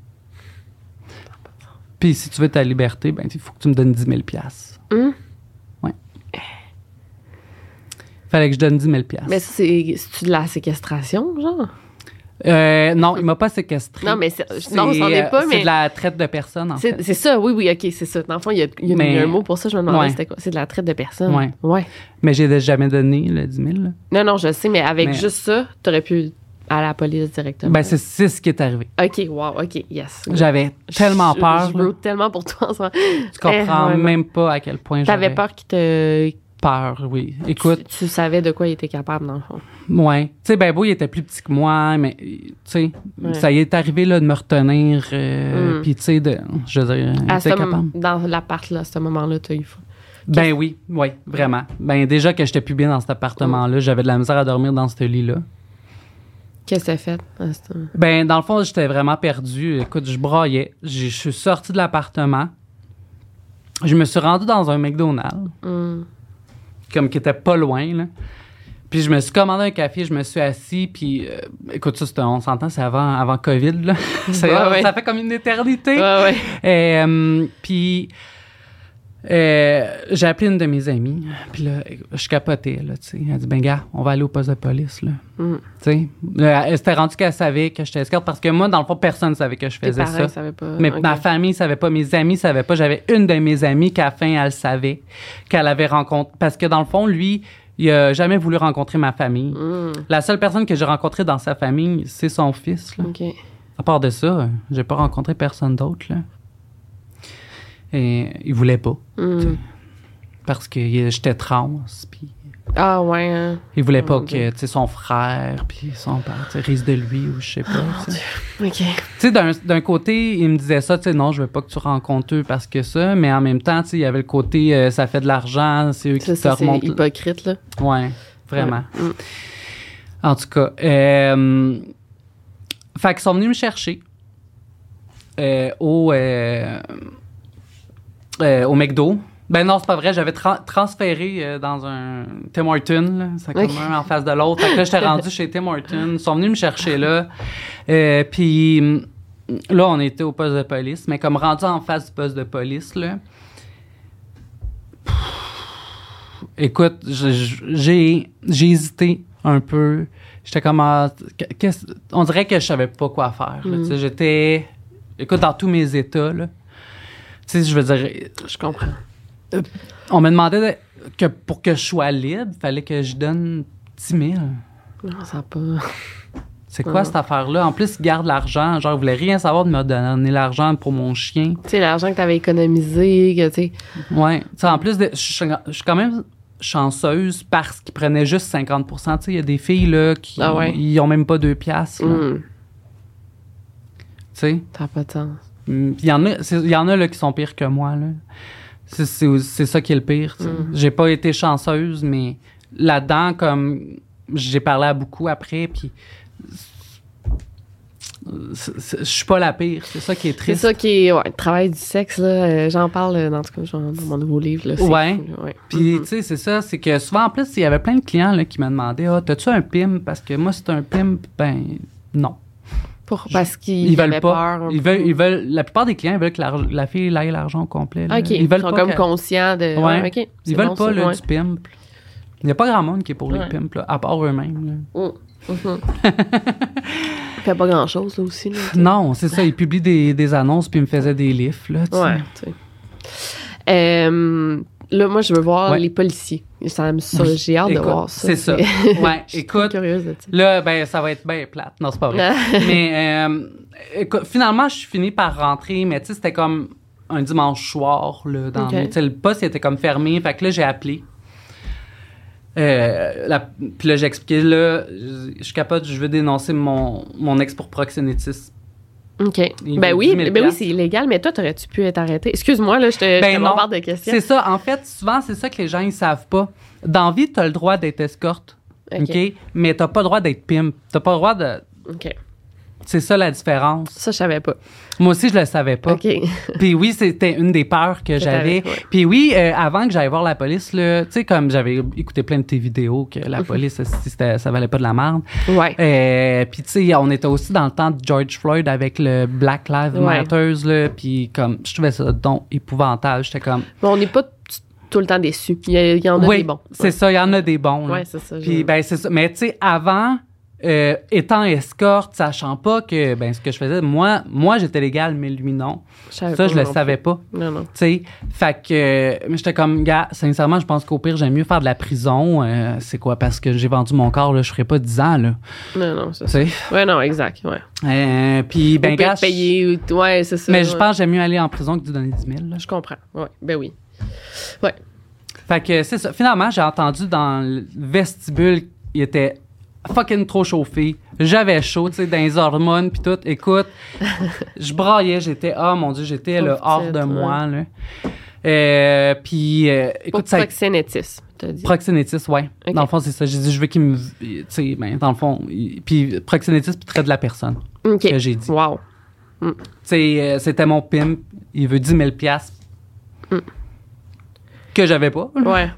Puis si tu veux ta liberté, ben il faut que tu me donnes dix mille piastres. Hum? Ouais. Fallait que je donne dix mille piastres. Mais ça, c'est, c'est-tu de la séquestration, genre? Euh, non, il m'a pas séquestré. Non, mais c'est- non, c'en est pas, euh, mais- C'est de la traite de personnes, en C'est, fait. c'est ça, oui, oui, OK, c'est ça. Dans le fond, il y a, il y a Mais- un mot pour ça, je me demandais Ouais. c'était quoi. C'est de la traite de personnes. Ouais. Ouais. Mais j'ai jamais donné le dix mille. là. Non, non, je sais, mais avec Mais- juste ça, t'aurais pu aller à la police directement. Ben, c'est, c'est ce qui est arrivé. OK, wow, OK, yes. J'avais tellement Je- peur. Je là. veux tellement pour toi en ce moment. Tu comprends Eh, ouais, même pas à quel point T'avais j'avais peur qu'il te. peur, oui. Écoute, Tu, tu savais de quoi il était capable, dans le fond. ouais. Tu sais, ben beau, il était plus petit que moi, mais tu sais, Ouais. ça y est arrivé là, de me retenir. Euh, Mm. Puis tu sais, de, je veux dire, il À était ce capable. mom- dans l'appart, là, à ce moment-là, t'as eu. Ben oui, oui, vraiment. Ben déjà que j'étais plus bien dans cet appartement-là, j'avais de la misère à dormir dans ce lit-là. Qu'est-ce que t'as fait? à ce- Ben dans le fond, j'étais vraiment perdu. Écoute, je braillais. J'ai- Je suis sorti de l'appartement. Je me suis rendu dans un McDonald's, Hum. comme qui était pas loin, là. Puis je me suis commandé un café, je me suis assis, puis euh, écoute, ça, c'était- on s'entend, c'est avant, avant COVID, là. C'est- Ouais, ouais. Ça fait comme une éternité. Ouais, ouais. Et, euh, puis euh, j'ai appelé une de mes amies, puis là, je capotais, là, tu sais. Elle dit, ben gars, on va aller au poste de police, là. Mm. Tu sais, Là, elle s'était rendue qu'elle savait que j'étais escorte, parce que moi, dans le fond, personne ne savait que je Tes faisais parents, ça. ils savaient pas. Mais OK. ma famille savait pas, mes amis savaient pas. J'avais une de mes amies qu'à la fin, elle savait, qu'elle avait rencontré. Parce que dans le fond, lui, il a jamais voulu rencontrer ma famille. Mm. La seule personne que j'ai rencontrée dans sa famille, c'est son fils, là. OK. À part de ça, j'ai pas rencontré personne d'autre, là. Et il voulait pas. Mm. Parce que euh, j'étais trans, puis Ah, ouais. Hein. il voulait pas Oh, mon que, Dieu. tu sais, son frère, puis son père, tu sais, risque de lui, ou je sais pas, tu sais. OK. Tu sais, d'un, d'un côté, il me disait ça, tu sais, non, je veux pas que tu rencontres eux parce que ça, mais en même temps, tu sais, il y avait le côté, euh, ça fait de l'argent, c'est eux qui Ça, te ça, c'est remontent. hypocrite, là. Ouais, vraiment. Ouais. Mm. En tout cas, euh, fait qu'ils sont venus me chercher euh, au, euh, euh, au McDo. Ben non, c'est pas vrai. J'avais tra- transféré euh, dans un Tim Hortons, là. C'est comme Ok. un en face de l'autre. Fait que là, j'étais rendu chez Tim Hortons. Ils sont venus me chercher là. Euh, puis là, on était au poste de police. Mais comme rendu en face du poste de police, là... Pff, écoute, je- je- j'ai, j'ai hésité un peu. J'étais comme... ah, qu'est-ce- on dirait que je savais pas quoi faire. Là, Mm. tu sais, j'étais... Écoute, dans tous mes états, là. Tu sais, je veux dire... Je comprends. On me demandait de- que pour que je sois libre, il fallait que je donne dix mille. Non, ça n'a pas... C'est quoi Ah. cette affaire-là? En plus, ils gardent l'argent. Genre, ils voulaient rien savoir de me donner l'argent pour mon chien. Tu sais, l'argent que tu avais économisé, que tu sais... Ouais. Tu sais, en plus, de- je suis je suis quand même chanceuse parce qu'ils prenaient juste cinquante pour cent. Tu sais, il y a des filles, là, qui Ah ouais? ils ont même pas deux piastres. là. hum, Tu sais? ça n'a pas de sens. Hum, puis il y en a, c'est- il y en a là, qui sont pires que moi. Là. C'est, c'est, c'est ça qui est le pire. tu sais. Mm. J'ai pas été chanceuse, mais là-dedans, comme j'ai parlé à beaucoup après, puis c'est- c'est- je suis pas la pire. C'est ça qui est C'est triste. ça qui est... Ouais, le travail du sexe, là, euh, j'en parle, euh, dans, tout cas, genre, dans mon nouveau livre, là. C'est Ouais. fou, là, ouais. Puis, Mhm. tu sais, c'est ça, c'est que souvent, en plus, il y avait plein de clients là, qui me demandaient « Ah, t'as-tu un P I M? » Parce que moi, c'est un P I M, ben non. Pour, parce qu'ils Ils veulent avaient pas. peur. un Ils peu. veulent, ils veulent, la plupart des clients, ils veulent que la, la fille ait l'argent au complet. là. OK, Ils ils, veulent sont pas comme que- conscients de... Ouais. OK, c'est Ils veulent bon, pas ça, là, ouais. du pimp. Il n'y a pas grand monde qui est pour les Ouais. pimps, là, à part eux-mêmes. là. Mm. Mhm. Il fait pas grand-chose, là, aussi. Là, tu sais. Non, c'est ça. Ils publient des, des annonces puis ils me faisaient des livres. Là, tu sais. Ouais, tu sais. Euh, là, moi, je veux voir Ouais. les policiers. Ça me ça, Oui. j'ai hâte de Écoute, voir ça. c'est ça. Ouais, Je suis écoute, curieuse de ça. là, ben, ça va être bien plate. Non, c'est pas vrai. mais euh, écoute, finalement, je suis fini par rentrer, mais tu sais, c'était comme un dimanche soir. Là, dans Ok. tu sais, le poste il était comme fermé. Fait que là, j'ai appelé. Euh, la- puis là, j'ai expliqué, là, je je suis capable, je veux dénoncer mon, mon ex pour proxénétisme. OK. Il Ben veut oui, dix mille ben oui, piastres. c'est illégal, mais toi, t'aurais-tu pu être arrêté? Excuse-moi, là, je te, je Ben te non. bombarde de questions. C'est ça. En fait, souvent, c'est ça que les gens, ils savent pas. Dans la vie, t'as le droit d'être escorte. OK. OK? Mais t'as pas le droit d'être pimp. T'as pas le droit de. OK. C'est ça la différence. Ça, je savais pas. Moi aussi, je le savais pas. OK. Puis oui, c'était une des peurs que, Que j'avais. t'avais, ouais. Puis oui, euh, avant que j'aille voir la police, là, tu sais, comme j'avais écouté plein de tes vidéos, que la police, ça, c'était- ça valait pas de la merde. Ouais. Euh, puis tu sais, on était aussi dans le temps de George Floyd avec le Black Lives Ouais. Matter, là. Puis comme, je trouvais ça donc épouvantable. J'étais comme. Bon, on n'est pas t- tout le temps déçus. Il y, a- il y en a oui, des bons. c'est ça, il y en a des bons. là. Ouais, c'est ça. Puis je- ben c'est ça. Mais tu sais, avant, euh, étant escorte, sachant pas que ben ce que je faisais, moi, moi j'étais légal, mais lui non. savais Ça, pas je le non savais plus. pas. Non, non. Tu sais, fait que euh, mais j'étais comme gars, sincèrement, je pense qu'au pire j'aime mieux faire de la prison. Euh, c'est quoi parce que j'ai vendu mon corps là, je ferais pas dix ans là. Non, non, c'est Tu ça. sais. Ouais, non, exact. Ouais. Euh, puis ben Au pire, gars, je- payer. ou- Ouais, c'est ça. mais je ouais. pense que j'aime mieux aller en prison que de donner dix mille. Là. Je comprends. Ouais, ben oui. Ouais. Fait que c'est ça. Finalement, j'ai entendu dans le vestibule, il était fucking trop chauffé. J'avais chaud, tu sais, dans les hormones puis tout. Écoute, je braillais, j'étais, oh mon Dieu, j'étais là, Pauvre hors petite, de ouais. moi, là. Euh, puis, euh, Pour écoute, ça a- proxénétisme, t'as dit. proxénétisme, ouais. Ok. Dans le fond, c'est ça. J'ai dit, je veux qu'il me. Tu sais, ben, dans le fond. il- Puis, proxénétisme, puis traite de la personne. OK. que j'ai dit. Wow. Tu sais, euh, c'était mon pimp. Il veut dix mille piastres. Mm. Que j'avais pas. Ouais.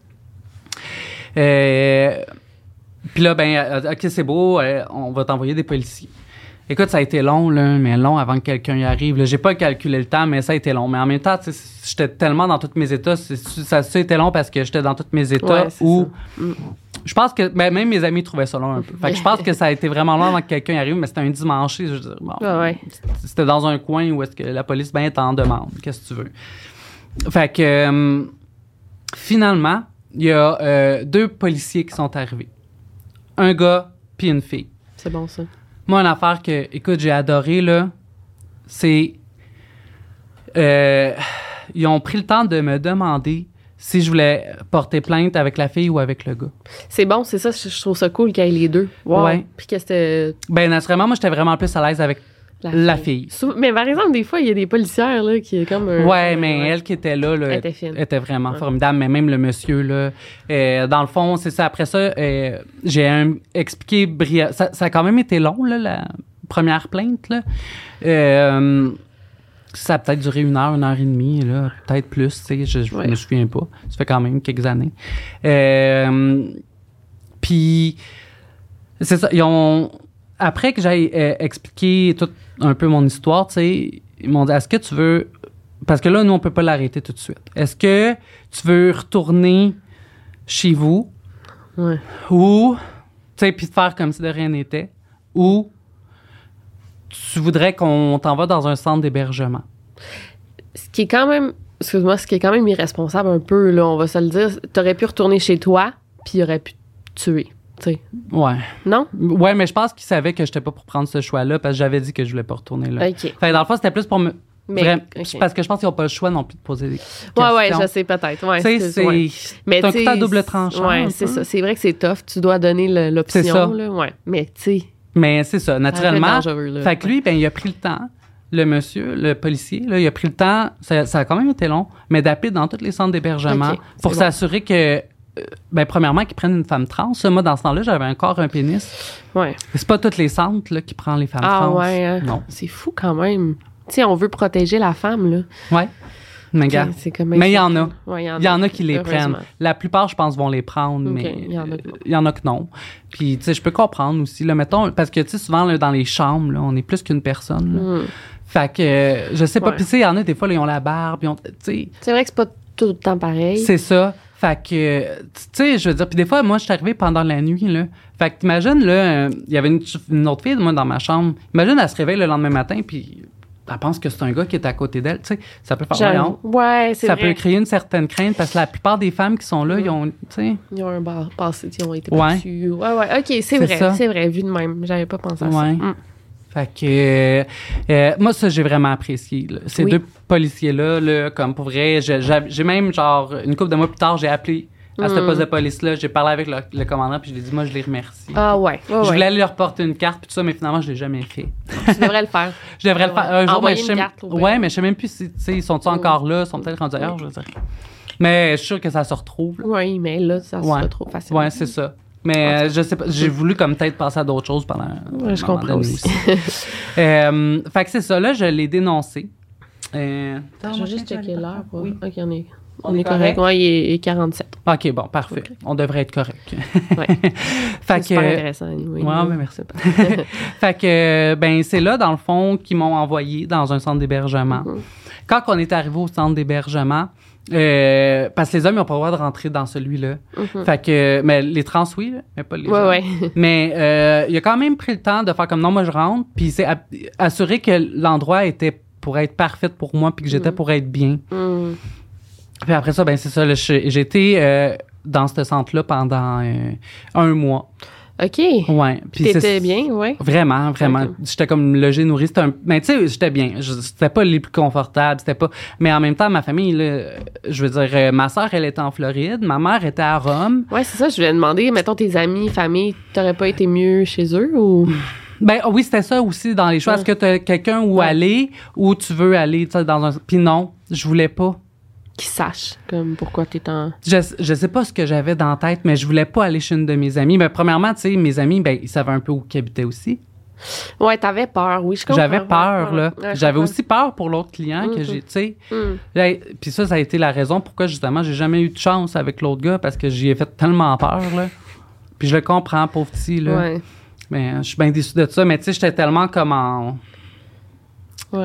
Euh, Puis là, ben, euh, OK, c'est beau, euh, on va t'envoyer des policiers. Écoute, ça a été long, là, mais long avant que quelqu'un y arrive. Là. J'ai pas calculé le temps, mais ça a été long. Mais en même temps, tu sais, j'étais tellement dans tous mes états. c'est- Ça, ça a été long parce que j'étais dans tous mes états Ouais, c'est où... ça. Mm. Je pense que... Ben, même mes amis trouvaient ça long un peu. Fait que je pense que ça a été vraiment long avant que quelqu'un y arrive, mais c'était un dimanche. Je veux dire, bon, Ah ouais. c'était dans un coin où est-ce que la police, ben, t'en demande. Qu'est-ce que tu veux? Fait que... euh, finalement, il y a euh, deux policiers qui sont arrivés. Un gars puis une fille. C'est bon, ça. Moi, une affaire que, écoute, j'ai adoré, là, c'est... euh, ils ont pris le temps de me demander si je voulais porter plainte avec la fille ou avec le gars. C'est bon, c'est ça. Je je trouve ça cool qu'il y ait les deux. Wow. Ouais. Puis que c'était Ben, naturellement, moi, j'étais vraiment plus à l'aise avec la fille. Sou- Mais par exemple, des fois, il y a des policières là, qui est comme un- Ouais, mais elle qui était là, là, Elle était fine. était vraiment Ouais. formidable. Mais même le monsieur, là, euh, dans le fond, c'est ça. Après ça, euh, j'ai un- expliqué brièvement. Ça, ça a quand même été long, là, la première plainte. Là. Euh, ça a peut-être duré une heure, une heure et demie, là, peut-être plus, tu sais, je, je Ouais. me souviens pas. Ça fait quand même quelques années. Euh, Puis, c'est ça, ils ont... Après que j'aille euh, expliquer tout un peu mon histoire, tu sais, ils m'ont dit, est-ce que tu veux... Parce que là, nous, on peut pas l'arrêter tout de suite. Est-ce que tu veux retourner chez vous Ouais. ou, tu sais, puis te faire comme si de rien n'était, ou tu voudrais qu'on t'envoie dans un centre d'hébergement? Ce qui est quand même, excuse-moi, ce qui est quand même irresponsable un peu, là, on va se le dire, t'aurais pu retourner chez toi, puis il aurait pu te tuer, tu sais. Ouais. Non? Ouais, mais je pense qu'ils savaient que j'étais pas pour prendre ce choix-là parce que j'avais dit que je voulais pas retourner là. OK. Fait que dans le fond, c'était plus pour me... Mais, Vraiment- ok. Parce que je pense qu'ils n'ont pas le choix non plus de poser des questions. Ouais, ouais, je sais peut-être. Ouais, Tu sais, c'est- c'est ouais. Mais c'est un tu couteau à sais, double tranchant. Ouais, un c'est peu. ça. C'est vrai que c'est tough. Tu dois donner le- l'option. C'est ça. Là, ouais. Mais tu sais, Mais c'est ça, naturellement. Ça reste dangereux, là. Fait que lui, ben, il a pris le temps, le monsieur, le policier, là, il a pris le temps, ça, ça a quand même été long, mais d'appeler dans tous les centres d'hébergement Ok, pour c'est bon. s'assurer que, euh, ben, premièrement, qu'ils prennent une femme trans. Ça, moi, dans ce temps-là, j'avais encore un pénis. ouais. C'est pas tous les centres là, qui prennent les femmes Ah trans. ouais. hein. Non. C'est fou quand même. Tu sais, on veut protéger la femme, là. Ouais. Mais, gars, C'est- c'est comme mais il y en a. Ouais, il y en Il y en a qui les heureusement. prennent. La plupart, je pense, vont les prendre, Ok, mais il y en a que non. euh, il y en a que non. Puis, tu sais, je peux comprendre aussi, là, mettons, parce que, tu sais, souvent, là, dans les chambres, là, on est plus qu'une personne, là. Hmm. Fait que, euh, je sais pas. Ouais. Puis, tu sais, il y en a, des fois, là, ils ont la barbe, ils ont, tu sais, C'est vrai que c'est pas tout le temps pareil. c'est ça. Fait que, euh, tu sais, je veux dire, puis des fois, moi, je suis arrivée pendant la nuit, là. Fait que, t'imagines, là, euh, il y avait une, une autre fille, moi, dans ma chambre. Imagine, elle se réveille le lendemain matin, puis elle pense que c'est un gars qui est à côté d'elle, tu sais. Ça peut faire, J'avoue. voyons. Ouais, c'est Ça vrai. peut créer une certaine crainte parce que la plupart des femmes qui sont là, ils ont, tu sais. Ils ont un bar passé, ils ont été Ouais. battus. Ouais, ouais. OK, c'est vrai. ça. C'est vrai, vu de même. J'avais pas pensé à ça. Ouais. Hmm. Fait que, euh, euh, moi, ça, j'ai vraiment apprécié. Là. Ces Oui. deux policiers-là, là, comme pour vrai, j'ai, j'ai j'ai même, genre, une couple de mois plus tard, j'ai appelé à ce Mm. poste de police-là, j'ai parlé avec le, le commandant, puis je lui ai dit, moi, je les remercie. Ah ouais. ouais, je ouais. voulais aller leur porter une carte, puis tout ça, mais finalement, je l'ai jamais fait. Tu devrais le faire. Je devrais le Ouais. faire un jour, Envoyer mais je une sais, carte, au pire. ouais, mais je sais même plus si, tu sais, ils sont-ils encore là, ils sont peut-être rendus ailleurs, je veux dire. Mais je suis sûr que ça se retrouve. là. Ouais, mais là, ça Ouais. se trop facile. Ouais, c'est ça. Mais euh, je sais pas, j'ai voulu comme peut-être passer à d'autres choses pendant. Ouais, je pendant comprends la nuit aussi. euh, fait que c'est ça, là, je l'ai dénoncé. Euh, Je vais juste checker l'heure. pour- Oui. OK, on est, On on est est correct. correct? Ouais, il est quarante-sept. OK, bon, parfait. On devrait être correct. Ouais. fait C'est super que. intéressant. Oui, Ouais, mais merci. fait que, ben, c'est là, dans le fond, qu'ils m'ont envoyé dans un centre d'hébergement. Mhm. Quand on est arrivé au centre d'hébergement, euh, parce que les hommes, ils n'ont pas le droit de rentrer dans celui-là. Mhm. Fait que, mais les trans, oui, là, mais pas les Ouais, hommes. ouais. Mais euh, il a quand même pris le temps de faire comme non, moi je rentre, puis il s'est a- assuré que l'endroit était pour être parfait pour moi, puis que j'étais pour être bien. Hmm. Puis après ça, ben c'est ça, là, j'ai j'ai été euh, dans ce centre-là pendant euh, un mois. OK. Ouais. Puis c'est- T'étais bien, ouais. Vraiment, vraiment. Ok. J'étais comme logé, nourri. C'était un... Mais tu sais, j'étais bien. Je- C'était pas les plus confortables. C'était pas... Mais en même temps, ma famille, là, je veux dire, euh, ma soeur, elle était en Floride. Ma mère était à Rome. Ouais, c'est ça. Je voulais demander, mettons, tes amis, famille, t'aurais pas été mieux chez eux ou. Ben oh oui, c'était ça aussi dans les choix. Est-ce que tu as quelqu'un où Ouais. aller ou tu veux aller tu sais, dans un... Puis non, je voulais pas. Qui sachent, comme pourquoi t'es en. Je, je sais pas ce que j'avais dans la tête, mais je voulais pas aller chez une de mes amies. Mais premièrement, tu sais, mes amis, ben, ils savaient un peu où ils habitaient aussi. Ouais, t'avais peur, oui, je comprends. J'avais peur, Ouais, là. ouais, ouais, je J'avais comprends. aussi peur pour l'autre client que Mhm. j'ai, tu sais. Hmm. Là, puis ça, ça a été la raison pourquoi, justement, j'ai jamais eu de chance avec l'autre gars parce que j'y ai fait tellement peur, là. Puis je le comprends, pauvre petit, là. Ouais. Mais euh, je suis bien déçu de ça. Mais tu sais, j'étais tellement comme en... Ouais.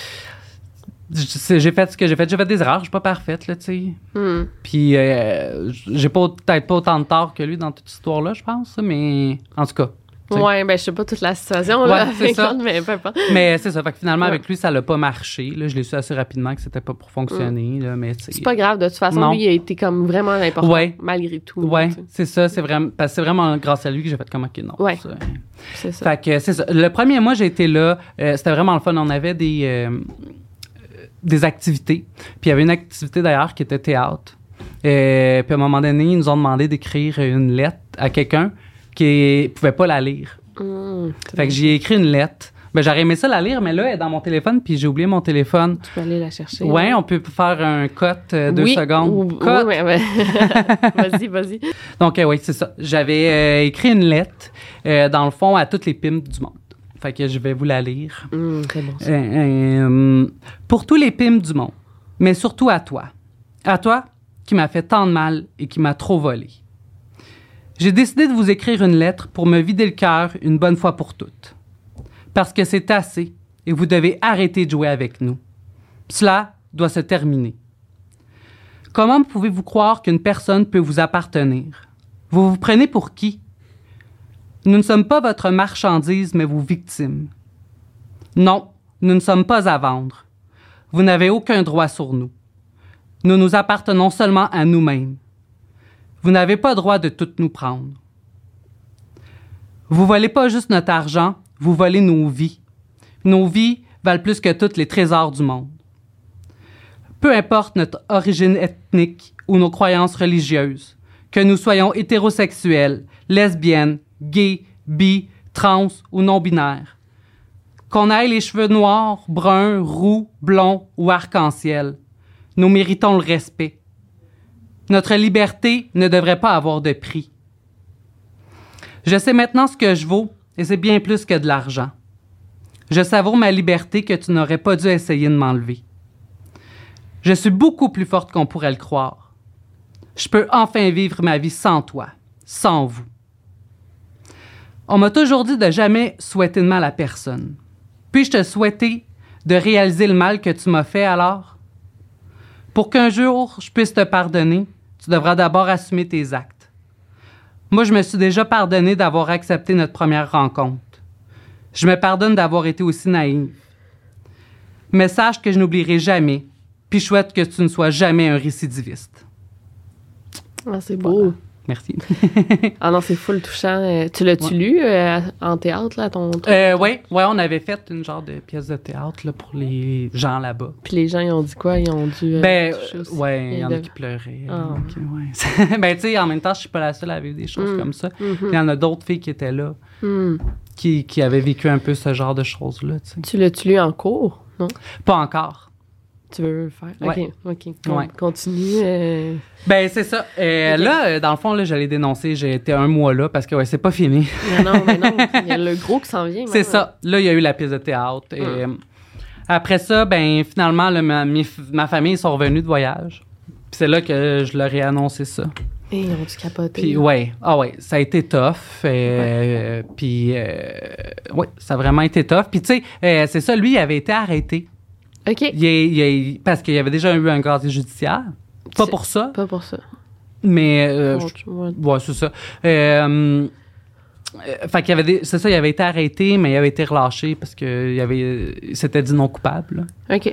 Je sais, J'ai fait ce que j'ai fait. J'ai fait des erreurs. Je suis pas parfaite, là, tu sais. Hmm. Puis euh, j'ai pas peut-être pas autant de tort que lui dans toute cette histoire-là, je pense. Mais en tout cas. tu sais. Ouais, ben, je sais pas toute la situation, là, Ouais, c'est avec ça. l'autre, mais peu importe. Mais c'est ça. Fait que finalement, Ouais. avec lui, ça l'a pas marché. Là, je l'ai su assez rapidement que c'était pas pour fonctionner. Là, mais tu sais. C'est pas grave, de toute façon, Non. lui, il a été comme vraiment important, Ouais. malgré tout. Ouais, tu sais. c'est ça. C'est vraiment, parce que c'est vraiment grâce à lui que j'ai fait comme OK, non. Ouais. ça. C'est ça. Fait que c'est ça. Le premier mois, j'ai été là. euh, c'était vraiment le fun. On avait des, euh, des activités. Puis il y avait une activité d'ailleurs qui était théâtre. Euh, puis à un moment donné, ils nous ont demandé d'écrire une lettre à quelqu'un qui ne pouvait pas la lire. Hmm. Fait que j'ai écrit une lettre. Ben, j'aurais aimé ça la lire, mais là, elle est dans mon téléphone, puis j'ai oublié mon téléphone. Tu peux aller la chercher. Ouais, on peut faire un cut euh, deux Oui, secondes. ou- Cut. oui, mais- mais- vas-y, vas-y. Donc, euh, oui, c'est ça. J'avais euh, écrit une lettre, euh, dans le fond, à toutes les pimpes du monde. Fait que je vais vous la lire. Mmh, c'est bon, ça. Euh, euh, pour tous les pimes du monde, mais surtout à toi. À toi qui m'a fait tant de mal et qui m'a trop volé. J'ai décidé de vous écrire une lettre pour me vider le cœur une bonne fois pour toutes. Parce que c'est assez et vous devez arrêter de jouer avec nous. Cela doit se terminer. Comment pouvez-vous croire qu'une personne peut vous appartenir? Vous vous prenez pour qui? Nous ne sommes pas votre marchandise, mais vos victimes. Non, nous ne sommes pas à vendre. Vous n'avez aucun droit sur nous. Nous nous appartenons seulement à nous-mêmes. Vous n'avez pas droit de tout nous prendre. Vous volez pas juste notre argent, vous volez nos vies. Nos vies valent plus que tous les trésors du monde. Peu importe notre origine ethnique ou nos croyances religieuses, que nous soyons hétérosexuels, lesbiennes, gays, bi, trans ou non-binaires, qu'on ait les cheveux noirs, bruns, roux, blonds ou arc-en-ciel, nous méritons le respect. Notre liberté ne devrait pas avoir de prix. Je sais maintenant ce que je vaux et c'est bien plus que de l'argent. Je savoure ma liberté que tu n'aurais pas dû essayer de m'enlever. Je suis beaucoup plus forte qu'on pourrait le croire. Je peux enfin vivre ma vie sans toi, sans vous. On m'a toujours dit de jamais souhaiter de mal à personne. Puis-je te souhaiter de réaliser le mal que tu m'as fait alors? Pour qu'un jour je puisse te pardonner, tu devras d'abord assumer tes actes. Moi, je me suis déjà pardonné d'avoir accepté notre première rencontre. Je me pardonne d'avoir été aussi naïve. Mais sache que je n'oublierai jamais, puis je souhaite que tu ne sois jamais un récidiviste. Ah, c'est beau. Voilà. Merci. Ah non, c'est full touchant. Euh, tu l'as-tu Ouais. lu euh, en théâtre, là, ton truc? Euh, oui, ouais, on avait fait une genre de pièce de théâtre là, pour les gens là-bas. Puis les gens, ils ont dit quoi? Ils ont dû euh, Ben, toucher aussi. ouais, il y en a Ils qui pleuraient. Ah. donc, ouais. Ben, tu sais, en même temps, je suis pas la seule à vivre des choses Mm. comme ça. Mhm. Il y en a d'autres filles qui étaient là, Hmm. qui, qui avaient vécu un peu ce genre de choses-là, tu sais. Tu l'as-tu lu en cours? Non? Pas encore. Tu veux le faire? Ouais. OK, OK. Con- Ouais. Continue. euh, Ben, c'est ça. Euh, Ok. Là, euh, dans le fond, là, j'allais dénoncer. J'ai été un mois là parce que, ouais, c'est pas fini. Mais non, mais non. Il y a le gros qui s'en vient. C'est même. ça. Là, il y a eu la pièce de théâtre. Et, euh, après ça, ben, finalement, là, ma, mi- ma famille, ils sont revenus de voyage. Puis c'est là que je leur ai annoncé ça. Et ils ont dû capoter. Puis, ouais. Ah, ouais. Ça a été tough. Euh, Puis, euh, ouais, ça a vraiment été tough. Puis, tu sais, euh, c'est ça. Lui, il avait été arrêté. OK. Il, est- il est- parce qu'il y avait déjà eu un casier judiciaire. Pas C'est- pour ça, Pas pour ça. mais. euh, Bon, je- ouais. Ouais, c'est ça. Euh, euh, fait qu'il y avait des, c'est ça, il avait été arrêté, mais il avait été relâché parce que il avait, il s'était dit non coupable. là. OK.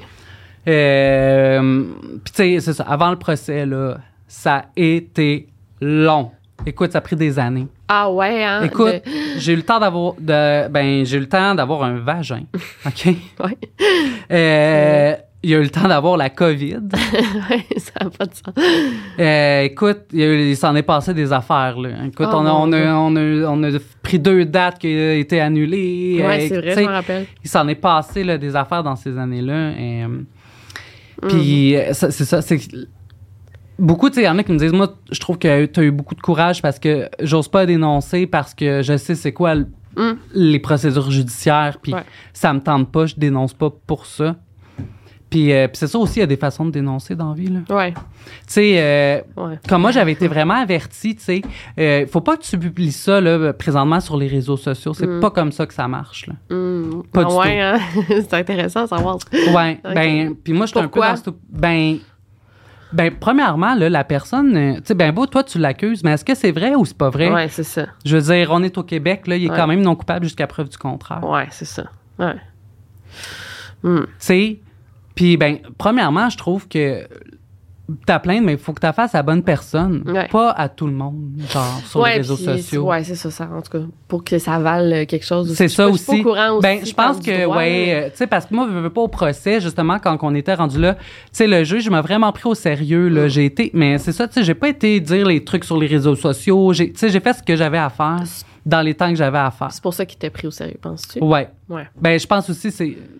Euh, Puis tu sais, c'est ça. Avant le procès, là, ça a été long. Écoute, ça a pris des années. Ah ouais, hein? Écoute, de- j'ai eu le temps d'avoir, de, ben, j'ai eu le temps d'avoir un vagin, ok. Ouais. Euh, il y a eu le temps d'avoir la COVID. Ouais, ça n'a pas de sens. Euh, écoute, il, y a eu- il s'en est passé des affaires. Là. Écoute, Oh, on, a, mon on, a, Dieu. on, a, on a pris deux dates qui ont été annulées. Ouais, Euh, c'est vrai, tu sais, je me rappelle. il s'en est passé là, des affaires dans ces années-là. Et, euh, Mm. Puis, euh, ça- c'est ça. C'est beaucoup, tu sais, il y en a qui me disent, moi, je trouve que tu as eu beaucoup de courage parce que j'ose pas dénoncer parce que je sais c'est quoi l- Mm. les procédures judiciaires. Puis, Ouais. ça me tente pas, je dénonce pas pour ça. Puis, euh, puis c'est ça aussi, il y a des façons de dénoncer dans la vie. Là. Ouais, Tu sais, euh, ouais. comme moi, j'avais été vraiment avertie, tu sais, euh, faut pas que tu publies ça, là, présentement sur les réseaux sociaux. C'est Mm. pas comme ça que ça marche, là. Mm. Pas Ah du ouais, hein? C'est intéressant à savoir. Ouais, Ok. ben, puis moi, je suis un peu Pourquoi? dans ce... Ben, ben, premièrement, là, la personne, euh, tu sais, ben beau, toi, tu l'accuses, mais est-ce que c'est vrai ou c'est pas vrai? Ouais, c'est ça. Je veux dire, on est au Québec, là, il est Ouais. quand même non coupable jusqu'à preuve du contraire. Ouais, c'est ça. Ouais. Mm. Tu sais, puis, ben, premièrement, je trouve que ta plainte, mais il faut que tu fasses à la bonne personne, Ouais. pas à tout le monde, genre, sur Ouais, les réseaux puis- sociaux. Ouais, c'est ça, ça, en tout cas, pour que ça vale quelque chose aussi. C'est Je suis ça pas- aussi. Je suis pas au courant aussi. Ben, je pense par du que, droit, ouais, là. euh, tu sais, parce que moi, je veux pas au procès, justement, quand on était rendu là, tu sais, le juge m'a vraiment pris au sérieux, là. J'ai été, mais c'est ça, tu sais, j'ai pas été dire les trucs sur les réseaux sociaux. J'ai, tu sais, j'ai fait ce que j'avais à faire dans les temps que j'avais à faire. C'est pour ça qu'il t'a pris au sérieux, penses-tu? Ouais. Ouais. Ben, je pense aussi, c'est,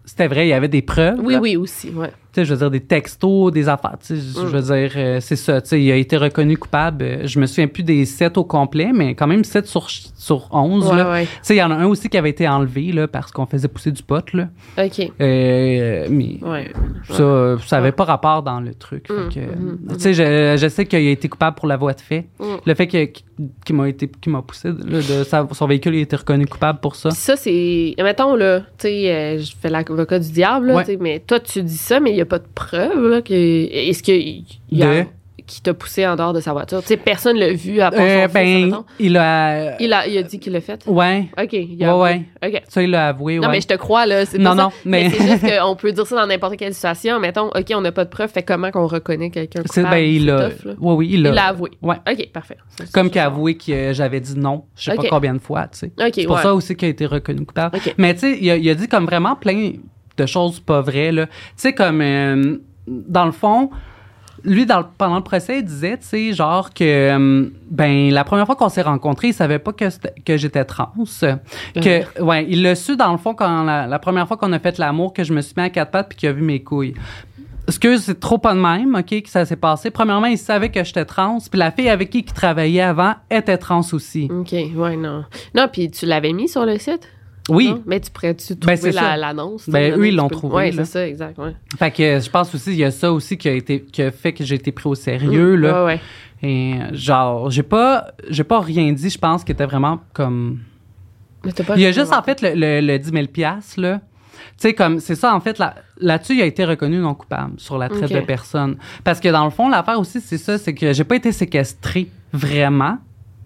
c'était vrai, il y avait des preuves. Oui, là. oui, aussi, ouais. Tu sais, je veux dire, des textos, des affaires. Tu sais, Mm. je veux dire, euh, c'est ça. Tu sais, il a été reconnu coupable. Euh, je me souviens plus des sept au complet, mais quand même sept sur, sur onze. Ouais, là. ouais. Tu sais, il y en a un aussi qui avait été enlevé là, parce qu'on faisait pousser du pot. Là. OK. Euh, mais Ouais. ça, euh, ça avait pas rapport dans le truc. Fait Mm, que, mm, tu sais, je, je sais qu'il a été coupable pour la voie de fait. Mm. Le fait que, qu'il m'a été, qu'il m'a poussé, là, de sa- son véhicule, il a été reconnu coupable pour ça. Puis ça, c'est. Mettons, là, tu sais, euh, je fais l'avocat du diable, là, Ouais. tu sais, mais toi, tu dis ça, mais il n'y a pas de preuve, là, que. Est-ce qu'il y a. De? Qui t'a poussé en dehors de sa voiture? Tu sais, personne l'a vu à part son Euh, fils, ben, mettons. il a. Il a, il a dit qu'il l'a fait? Ouais. OK. Il Ouais, a ouais. OK. Ça, il l'a avoué, Non, ouais. mais je te crois, là. C'est Non, pas ça. non, mais- c'est juste qu'on peut dire ça dans n'importe quelle situation. Mettons, OK, on n'a pas de preuve, fait comment qu'on reconnaît quelqu'un C'est, coupable? ben, il C'est l'a. tough, là. Ouais, oui, il l'a. Il l'a avoué. Ouais. OK, parfait. Ça, Comme ça, qu'il a ça. avoué que euh, j'avais dit non, je sais Ok. pas combien de fois, tu sais. OK, C'est pour ouais. ça aussi qu'il a été reconnu coupable. Ok. Mais tu sais, il, a- il a dit comme vraiment plein de choses pas vraies, là. Tu sais, comme, euh, dans le fond, lui, dans le- pendant le procès, il disait, tu sais, genre que, euh, ben, la première fois qu'on s'est rencontrés, il savait pas que, c'était- que j'étais trans. Que, ouais, il l'a su, dans le fond, quand la, la première fois qu'on a fait l'amour, que je me suis mis à quatre pattes puis qu'il a vu mes couilles. Excuse, c'est trop pas de même, OK, que ça s'est passé. Premièrement, il savait que j'étais trans, puis la fille avec qui il travaillait avant était trans aussi. OK, ouais, non. Non, puis tu l'avais mis sur le site? Oui. Non? Mais tu pourrais-tu Ben, trouver c'est ça. la- l'annonce? Ben, tu sais, eux, ils tu l'ont peux- trouvé, Ouais, là. c'est ça, exact, ouais. Fait que je pense aussi, il y a ça aussi qui a été, qui a fait que j'ai été pris au sérieux, là. Ouais, ouais. Et genre, j'ai pas, j'ai pas rien dit, je pense, qui était vraiment comme. Mais t'as pas Il y a juste, en fait, le, le, le dix mille piastres, là. Tu sais, comme, c'est ça, en fait, là, là-dessus, il a été reconnu non coupable sur la traite Ok. de personnes. Parce que, dans le fond, l'affaire aussi, c'est ça, c'est que j'ai pas été séquestrée, vraiment.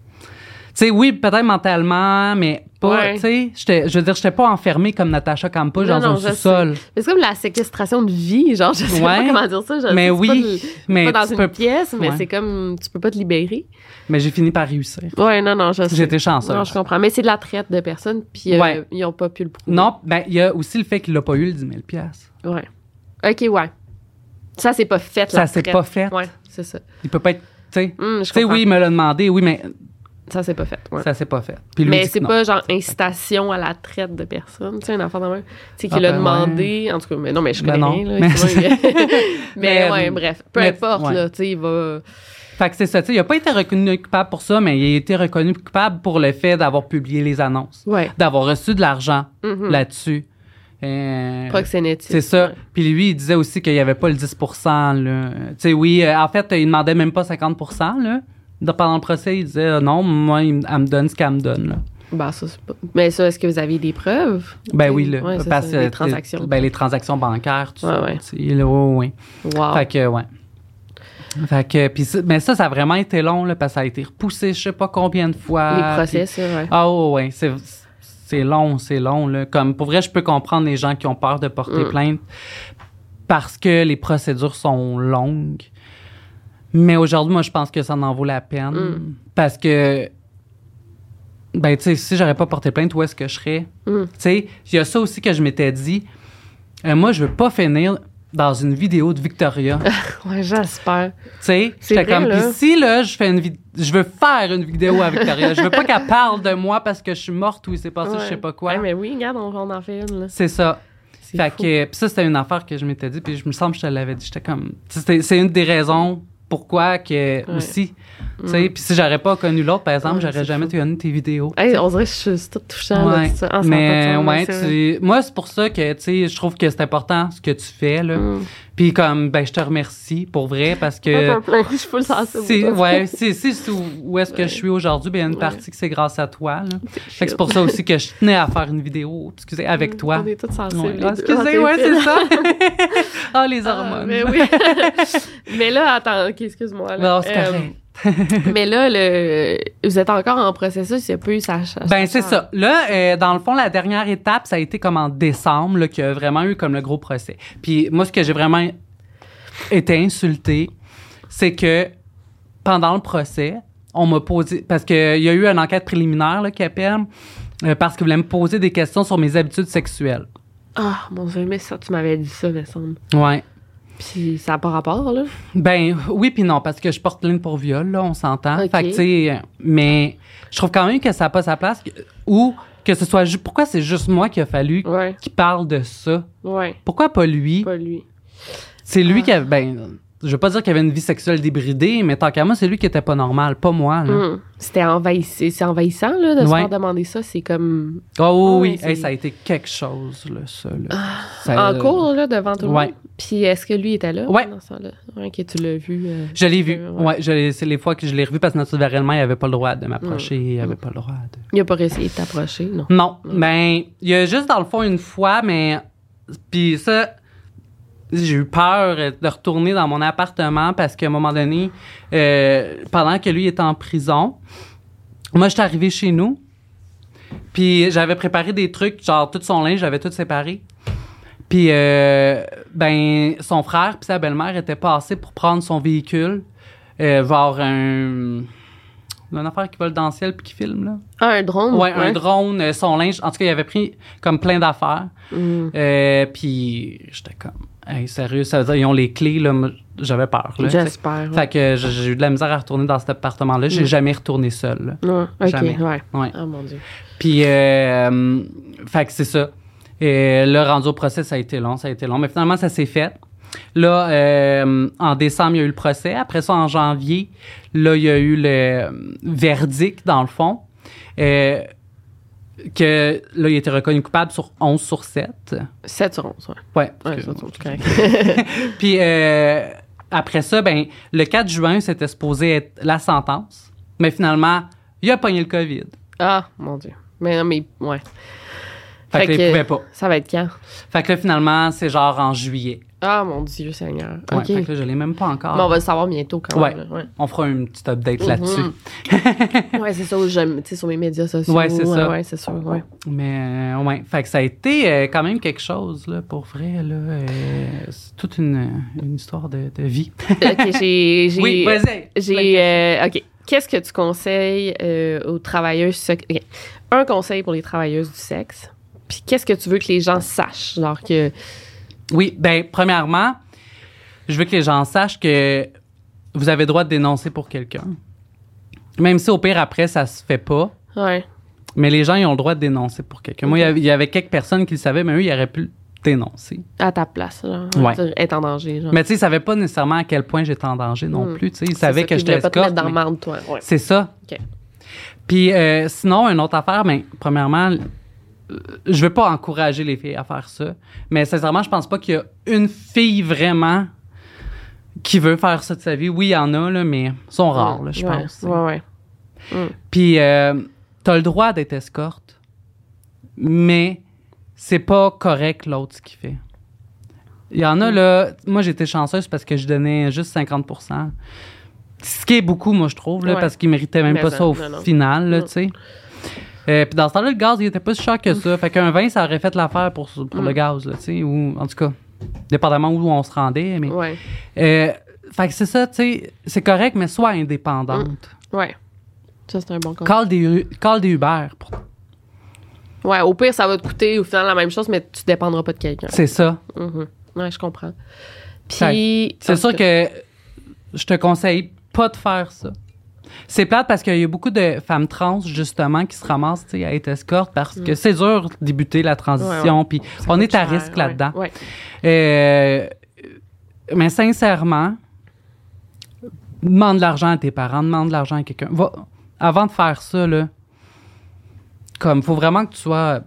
Tu sais, oui, peut-être mentalement, mais pas, Ouais. tu sais, j'étais- je veux dire, j'étais pas enfermée comme Natacha Campos Non, dans non, un je sous-sol. Mais c'est comme la séquestration de vie, genre, je sais Ouais. pas comment dire ça. Je Mais sais, oui, c'est pas, de- mais pas dans tu une peux- pièce, mais Ouais. c'est comme, tu peux pas te libérer. Mais j'ai fini par réussir. Ouais, non, non, je sais. J'ai été chanceuse. Non, je comprends. Mais c'est de la traite de personnes, puis euh, Ouais. ils ont pas pu le prouver. Non, ben, il y a aussi le fait qu'il a pas eu le dix mille piastres. Ouais. OK, ouais. Ça, c'est pas fait, Ça la s'est traite. pas fait. Ouais, c'est ça. Il peut pas être, tu sais. Hum, je Tu sais, comprends. oui, il me l'a demandé, oui, mais Ça, c'est pas fait. Ouais. ça s'est pas fait. Puis lui Mais dit que c'est non. pas genre incitation à la traite de personne, tu sais, un enfant de même. Tu sais, qu'il Ah, a ben demandé. En tout cas, mais non, mais je Ben connais non. rien, là. Mais- excuse-moi, mais, mais Mais, ouais, bref. Peu mais- importe, ouais. là, tu sais, il va. Fait que c'est ça, tu sais, il a pas été reconnu coupable pour ça, mais il a été reconnu coupable pour le fait d'avoir publié les annonces. Ouais. D'avoir reçu de l'argent Mhm. là-dessus. Euh, Proxénétisme. C'est ça. Ouais. Puis lui, il disait aussi qu'il n'y avait pas le dix pour cent. Là. Tu sais, oui, euh, en fait, il demandait même pas cinquante pour cent. Là. De- Pendant le procès, il disait euh, non, moi, il, m- elle me donne ce qu'elle me donne. Là. Ben, ça, c'est pas. Mais ça, est-ce que vous avez des preuves? Ben oui, là, Ouais, c'est parce ça, que les transactions. Ben, les transactions bancaires, tout Ouais, ça. ouais. tu sais, là, ouais, ouais. Wow. Fait que, ouais. Fait que, puis ça- mais ça, ça a vraiment été long, là, parce que ça a été repoussé je sais pas combien de fois. Les procès, puis- ça, ouais. Ah ouais, ouais, c'est, c'est long, c'est long. Là. Comme, pour vrai, je peux comprendre les gens qui ont peur de porter Mm. plainte parce que les procédures sont longues. Mais aujourd'hui, moi, je pense que ça en vaut la peine. Mm. Parce que, ben, tu sais, si j'aurais pas porté plainte, où est-ce que je serais? Mm. Tu sais, il y a ça aussi que je m'étais dit. Euh, moi, je veux pas finir dans une vidéo de Victoria. Tu Ouais, j'espère. sais, C'est j'étais vrai, comme, là. puis si, là, je fais une vid- je veux faire une vidéo à Victoria. Je veux pas qu'elle parle de moi parce que je suis morte ou il s'est passé Ouais. je sais pas quoi. Ouais, mais oui, regarde, on, on en fait une, là. C'est ça. C'est Fait fou. que, puis ça, c'était une affaire que je m'étais dit, puis je me semble que je te l'avais dit. J'étais comme, c'était- c'est une des raisons pourquoi que aussi, tu sais, puis si j'aurais pas connu l'autre, par exemple, Ouais, j'aurais c'est jamais fou. connu tes vidéos. Hey, on dirait que je suis toute touchante, là, Ouais. tout ça. Ah, ça Mais n'a pas de sens, ouais, c'est vrai. tu- moi, c'est pour ça que, tu sais, je trouve que c'est important ce que tu fais, là. Mm. Puis comme, ben, je te remercie, pour vrai, parce que... Attends, plein, je suis full sensible. C'est, ouais, c'est, c'est, c'est où, où est-ce que je suis aujourd'hui, bien, il y a une Ouais. partie que c'est grâce à toi, là. Fait que c'est pour ça aussi que je tenais à faire une vidéo, excusez, avec toi. On est toutes sensibles. Ouais. les Ah, deux. excusez, Ah, ouais, t'es c'est fine. ça. Ah, les Ah, hormones. mais oui. mais là, attends, ok, excuse-moi. Là. Non, c'est Euh, correct. mais là, le... vous êtes encore en processus, il n'y a pas eu sa sa- Ben, sa- c'est ça. Là, euh, dans le fond, la dernière étape, ça a été comme en décembre, là, qu'il y a vraiment eu comme le gros procès. Puis moi, ce que j'ai vraiment été insultée, c'est que pendant le procès, on m'a posé... Parce qu'il y a eu une enquête préliminaire, là, qui appelle, euh, parce qu'ils voulaient me poser des questions sur mes habitudes sexuelles. Ah, mon Dieu, mais ça, tu m'avais dit ça, me semble. Ouais. Puis ça n'a pas rapport, là. Ben oui puis non, parce que je porte plainte pour viol, là, on s'entend. Ok. Fait que, tu sais, euh, mais je trouve quand même que ça n'a pas sa place que- ou que que ce soit... ju- Pourquoi c'est juste moi qui a fallu Ouais. qu'il parle de ça? Ouais. Pourquoi pas lui? Pas lui. C'est lui Ah. qui avait... Ben, je veux pas dire qu'il avait une vie sexuelle débridée, mais tant qu'à moi, c'est lui qui était pas normal, pas moi. Là. Hum. C'était envahissant, c'est envahissant là, de se Ouais. faire demander ça. C'est comme... Oh oui, Ouais, c'est- hey, ça a été quelque chose, là, ça. Là. Ça, En euh, cours, là, devant tout le ouais. monde. Puis est-ce que lui était là? Ouais. Dans ce temps-là? Ouais, que tu l'as vu. euh, Je l'ai vu. euh, Ouais, je l'ai- c'est les fois que je l'ai revu parce que naturellement, il avait pas le droit de m'approcher. Il avait pas le droit de... Il a pas réussi de t'approcher, non? Non, ben, il y a juste dans le fond une fois, mais... Puis ça, j'ai eu peur de retourner dans mon appartement parce qu'à un moment donné, euh, pendant que lui était en prison, moi, j'étais arrivée chez nous, puis j'avais préparé des trucs, genre tout son linge, j'avais tout séparé. Puis, euh, ben, son frère puis sa belle-mère étaient passés pour prendre son véhicule, euh, voir un... une affaire qui vole dans le ciel puis qui filme, là. Ah, un drone? Ouais, un drone, euh, son linge. En tout cas, il avait pris comme plein d'affaires. Mm. Euh, puis j'étais comme, hey, sérieux, ça veut dire, ils ont les clés, là. Moi, j'avais peur, là. J'espère. Fait que j'ai j'ai eu de la misère à retourner dans cet appartement-là. J'ai Mm. jamais retourné seul, là. Ouais. OK, Jamais. ouais. Ouais. Ah, mon Dieu. Puis, euh, euh, fait que c'est ça. Et là, rendu au procès, ça a été long, ça a été long. Mais finalement, ça s'est fait. Là, euh, en décembre, il y a eu le procès. Après ça, en janvier, là, il y a eu le euh, verdict, dans le fond. Euh, que là, il a été reconnu coupable sur onze sur sept. sept sur onze, ouais. Ouais. Ouais, parce ça, que- c'est correct. Puis euh, après ça, ben, le quatre juin, c'était supposé être la sentence. Mais finalement, il a pogné le COVID. Ah, mon Dieu. Mais non, mais, ouais. Fait, que, là, il pouvait pas. Ça va être quand? Fait que là, finalement, c'est genre en juillet. Ah, mon Dieu, Seigneur. Ouais, OK. fait que là, je l'ai même pas encore. Mais on va le savoir bientôt quand Ouais. même. là, ouais. On fera une petite update Mhm. là-dessus. Ouais, c'est ça, j'aime, tu sais, sur mes médias sociaux. Ouais, c'est ça. Ouais, c'est sûr, ouais. Mais, euh, ouais. Fait que ça a été euh, quand même quelque chose, là, pour vrai, là. Euh, c'est toute une, une histoire de, de vie. OK, j'ai... j'ai Oui, vas-y. J'ai... euh, OK. Qu'est-ce que tu conseilles euh, aux travailleuses... sec- OK. Un conseil pour les travailleuses du sexe. Puis qu'est-ce que tu veux que les gens sachent? Genre que... Oui, ben premièrement, je veux que les gens sachent que vous avez le droit de dénoncer pour quelqu'un. Même si au pire, après, ça se fait pas. Ouais. Mais les gens, ils ont le droit de dénoncer pour quelqu'un. Moi, il y avait- il y avait quelques personnes qui le savaient, mais eux, ils auraient pu le dénoncer. À ta place, genre. Ouais. Dire, être en danger, genre. Mais tu sais, ils savaient pas nécessairement à quel point j'étais en danger non Mm. plus. Tu sais, ils C'est savaient ça, que qu'ils j'étais voulaient pas te escorte. mettre dans mais- le marde, toi. Ouais. C'est ça. OK. Puis euh, sinon, une autre affaire, ben, premièrement, euh, je veux pas encourager les filles à faire ça, mais sincèrement, je pense pas qu'il y a une fille vraiment qui veut faire ça de sa vie. Oui, il y en a, là, mais ils sont rares, là, je Ouais, pense. Ouais, ouais. Mm. Puis euh, t'as le droit d'être escorte, mais c'est pas correct l'autre ce qu'il fait. Il y en a, là, moi j'étais chanceuse parce que je donnais juste cinquante pour cent. Ce qui est beaucoup, moi, je trouve, là, Ouais. parce qu'ils méritaient même Mais pas ça, ça au non, non. final, là, Mm. tu sais. Euh, puis dans ce temps-là, le gaz, il était pas si cher que ça. Fait qu'un vin, ça aurait fait l'affaire pour, pour Mm. le gaz, là, tu sais. Ou, en tout cas, dépendamment où on se rendait. Mais, Ouais. euh, fait que c'est ça, tu sais. C'est correct, mais sois indépendante. Ouais. Ça, c'est un bon conseil. Call des, call des Uber. pour- Ouais, au pire, ça va te coûter au final la même chose, mais tu dépendras pas de quelqu'un. C'est ça. Mhm. Ouais, je comprends. Fait Puis. C'est en sûr tout cas- que je te conseille pas de faire ça. C'est plate parce qu'il y a beaucoup de femmes trans, justement, qui se ramassent tu sais, à être escorte parce que c'est dur de débuter la transition, Ouais, ouais. puis Ça on coûte est à cher, risque ouais. là-dedans. Ouais. Euh, mais sincèrement, demande de l'argent à tes parents, demande de l'argent à quelqu'un. Va, avant de faire ça, là, comme, faut vraiment que tu sois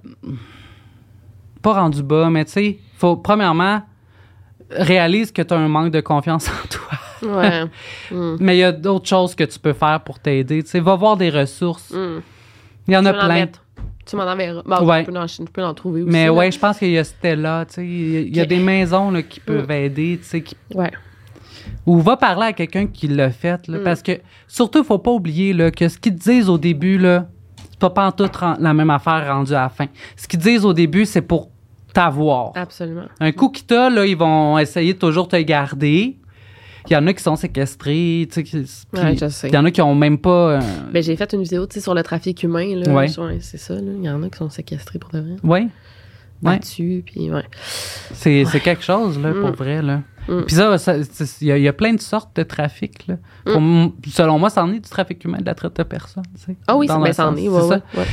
pas rendu bas, mais tu sais, faut, premièrement, réalise que tu as un manque de confiance en toi. Ouais. Mm. Mais il y a d'autres choses que tu peux faire pour t'aider. Tu sais, va voir des ressources. Mm. Il y en a Tu peux en plein. mettre. Tu m'en enverras. Bon, Ouais. tu peux en, tu peux en trouver aussi. Mais là. ouais, je pense qu'il y a Stella, tu sais. Il y a- il y a Ok. des maisons là, qui peuvent aider, tu sais, qui Ouais. ou va parler à quelqu'un qui l'a fait. Là, Mm. Parce que, surtout, il ne faut pas oublier là, que ce qu'ils te disent au début, là, c'est pas pantoute ren- la même affaire rendue à la fin. Ce qu'ils te disent au début, c'est pour t'avoir. Absolument. Un coup qu'ils t'ont, là, ils vont essayer de toujours te garder. Il y en a qui sont séquestrés. Tu sais, qui- puis Ouais, je sais. il y en a qui ont même pas... euh, Ben, j'ai fait une vidéo, tu sais, sur le trafic humain, là. Ouais. Ouais, c'est ça, là. Il y en a qui sont séquestrés pour de vrai. ouais. Ouais. Battus, puis ouais. C'est, c'est quelque chose, là, pour Mm. vrai, là. Mm. Puis ça, ça, c'est- il y, a- il y a plein de sortes de trafic, là. Pour m- selon moi, ça en est du trafic humain, de la traite de personnes, tu sais. Ah oui, Dans c'est un ben, ça en sens, est, c'est ouais, ça. ouais, ouais.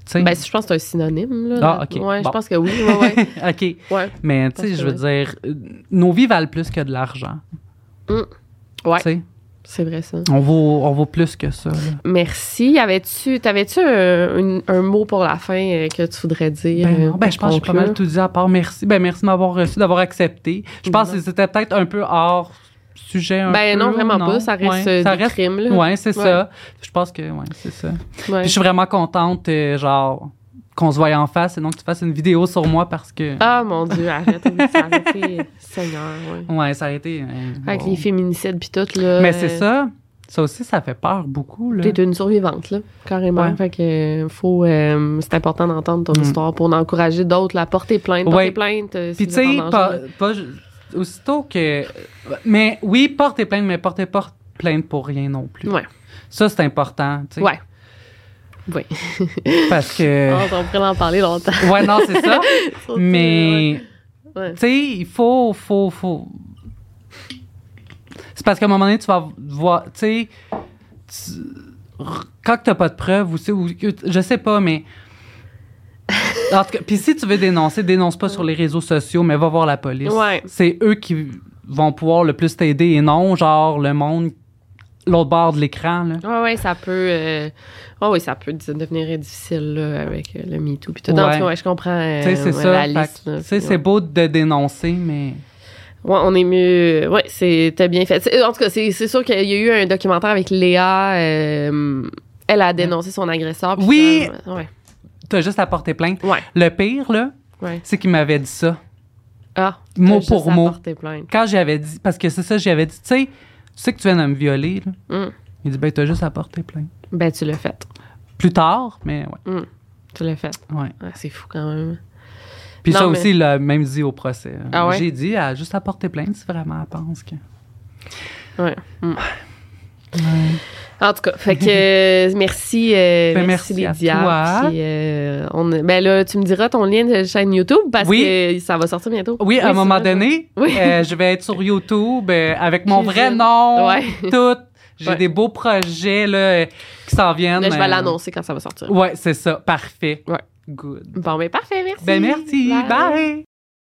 T'sais. Ben, je pense que c'est un synonyme. Là, ah, là. OK. Ouais, bon. je pense que oui. Ouais, ouais. OK. Ouais. Mais, tu sais, je veux oui. dire, euh, nos vies valent plus que de l'argent. Mm. Ouais. T'sais, C'est vrai, ça. on vaut, on vaut plus que ça. Là. Merci. Avais-tu, t'avais-tu un, un, un mot pour la fin euh, que tu voudrais dire? Ben, euh, non, ben, je pense que j'ai pas mal tout dit à part merci. Ben, merci de m'avoir reçu, d'avoir accepté. Je pense que c'était peut-être un peu hors sujet. Un Ben peu, non, vraiment non? pas. Ça reste Ouais, euh, ça des reste, crimes. Là. Ouais, c'est Ouais. ça. Je pense que, ouais, c'est ça. Puis Ouais. je suis vraiment contente, euh, genre, qu'on se voie en face et non que tu fasses une vidéo sur moi parce que. Ah, mon Dieu, arrête. Oui, ça a été... Seigneur, ouais. Ouais, ça a été. euh, Avec bon. les féminicides puis tout, là. Mais c'est ça. Ça aussi, ça fait peur beaucoup, là. T'es une survivante, là, carrément. Ouais. Fait que euh, faut, euh, c'est important d'entendre ton Mm. histoire pour en encourager d'autres, la porter plainte, porter Ouais. plainte. euh, si Puis, tu vous êtes sais, en pas, danger, là. pas ju- aussitôt que. Mais oui, portez plainte, mais portez pas plainte pour rien non plus. Ouais. Ça, c'est important, tu sais. Ouais. Oui. Parce que. Oh, on pourrait en parler longtemps. Ouais, non, c'est ça. Surtout, Mais. ouais. Ouais. Tu sais, il faut, faut, faut. C'est parce qu'à un moment donné, tu vas voir, tu sais, tu- quand t'as pas de preuves, ou, ou je sais pas, mais. En tout cas, puis si tu veux dénoncer, dénonce pas sur les réseaux sociaux, mais va voir la police. Ouais. C'est eux qui vont pouvoir le plus t'aider et non, genre, le monde, l'autre bord de l'écran, là. Ouais, ouais, ça peut. Euh... Oh, oui, ça peut devenir difficile, là, avec euh, le MeToo. Puis tout. Ouais. En tout cas, ouais, je comprends. Euh, Tu sais, c'est ouais, ça. la Fait liste, que, là, tu sais, puis, c'est ouais. beau de dénoncer, mais. Ouais, on est mieux. Ouais, c'était bien fait. C'est- En tout cas, c'est c'est sûr qu'il y a eu un documentaire avec Léa. euh, Elle a dénoncé son agresseur. puis Oui! finalement- Ouais. T'as juste à porter plainte. Ouais. Le pire, là, Ouais. c'est qu'il m'avait dit ça. Ah. Mot t'as juste pour à mot. porter plainte. Quand j'avais dit, parce que c'est ça, j'avais dit, tu sais, tu sais que tu viens de me violer, là. Mm. Il dit, ben, t'as juste à porter plainte. Ben, tu l'as fait. Plus tard, mais ouais. Mm. Tu l'as fait. ouais. Ah, c'est fou quand même. Puis Non, ça mais- aussi, il l'a même dit au procès. Ah ouais? J'ai dit, elle a juste à porter plainte si vraiment elle pense que. Ouais. Mm. En tout cas, fait que euh, merci, euh, Ben, merci, merci à Lydia. toi. Puis, euh, on, ben là, tu me diras ton lien de chaîne YouTube parce Oui. que ça va sortir bientôt. Oui, à un c'est moment vrai, donné, Oui. euh, je vais être sur YouTube euh, avec mon vrai Cuisine. nom, Ouais. tout. J'ai Ouais. des beaux projets là, euh, qui s'en viennent. Là, je vais euh, l'annoncer quand ça va sortir. Ouais, c'est ça. Parfait. Ouais. Good. Bon, ben parfait, merci. Ben merci. Bye.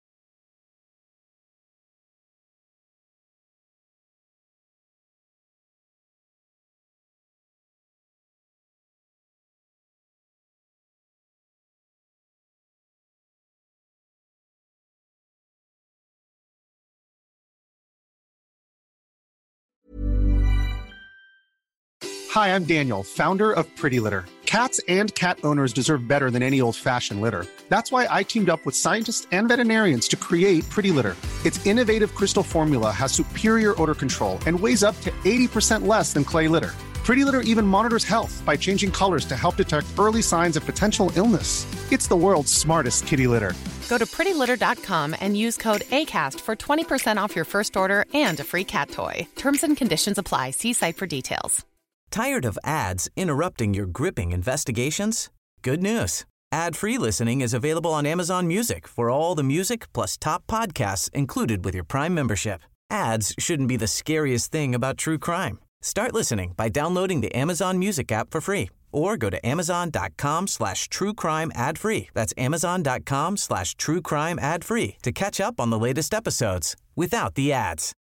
Hi, I'm Daniel, founder of Pretty Litter. Cats and cat owners deserve better than any old-fashioned litter. That's why I teamed up with scientists and veterinarians to create Pretty Litter. Its innovative crystal formula has superior odor control and weighs up to eighty percent less than clay litter. Pretty Litter even monitors health by changing colors to help detect early signs of potential illness. It's the world's smartest kitty litter. Go to pretty litter dot com and use code ACAST for twenty percent off your first order and a free cat toy. Terms and conditions apply. See site for details. Tired of ads interrupting your gripping investigations? Good news. Ad-free listening is available on Amazon Music for all the music plus top podcasts included with your Prime membership. Ads shouldn't be the scariest thing about true crime. Start listening by downloading the Amazon Music app for free or go to amazon.com slash true crime ad free. That's amazon.com slash true crime ad free to catch up on the latest episodes without the ads.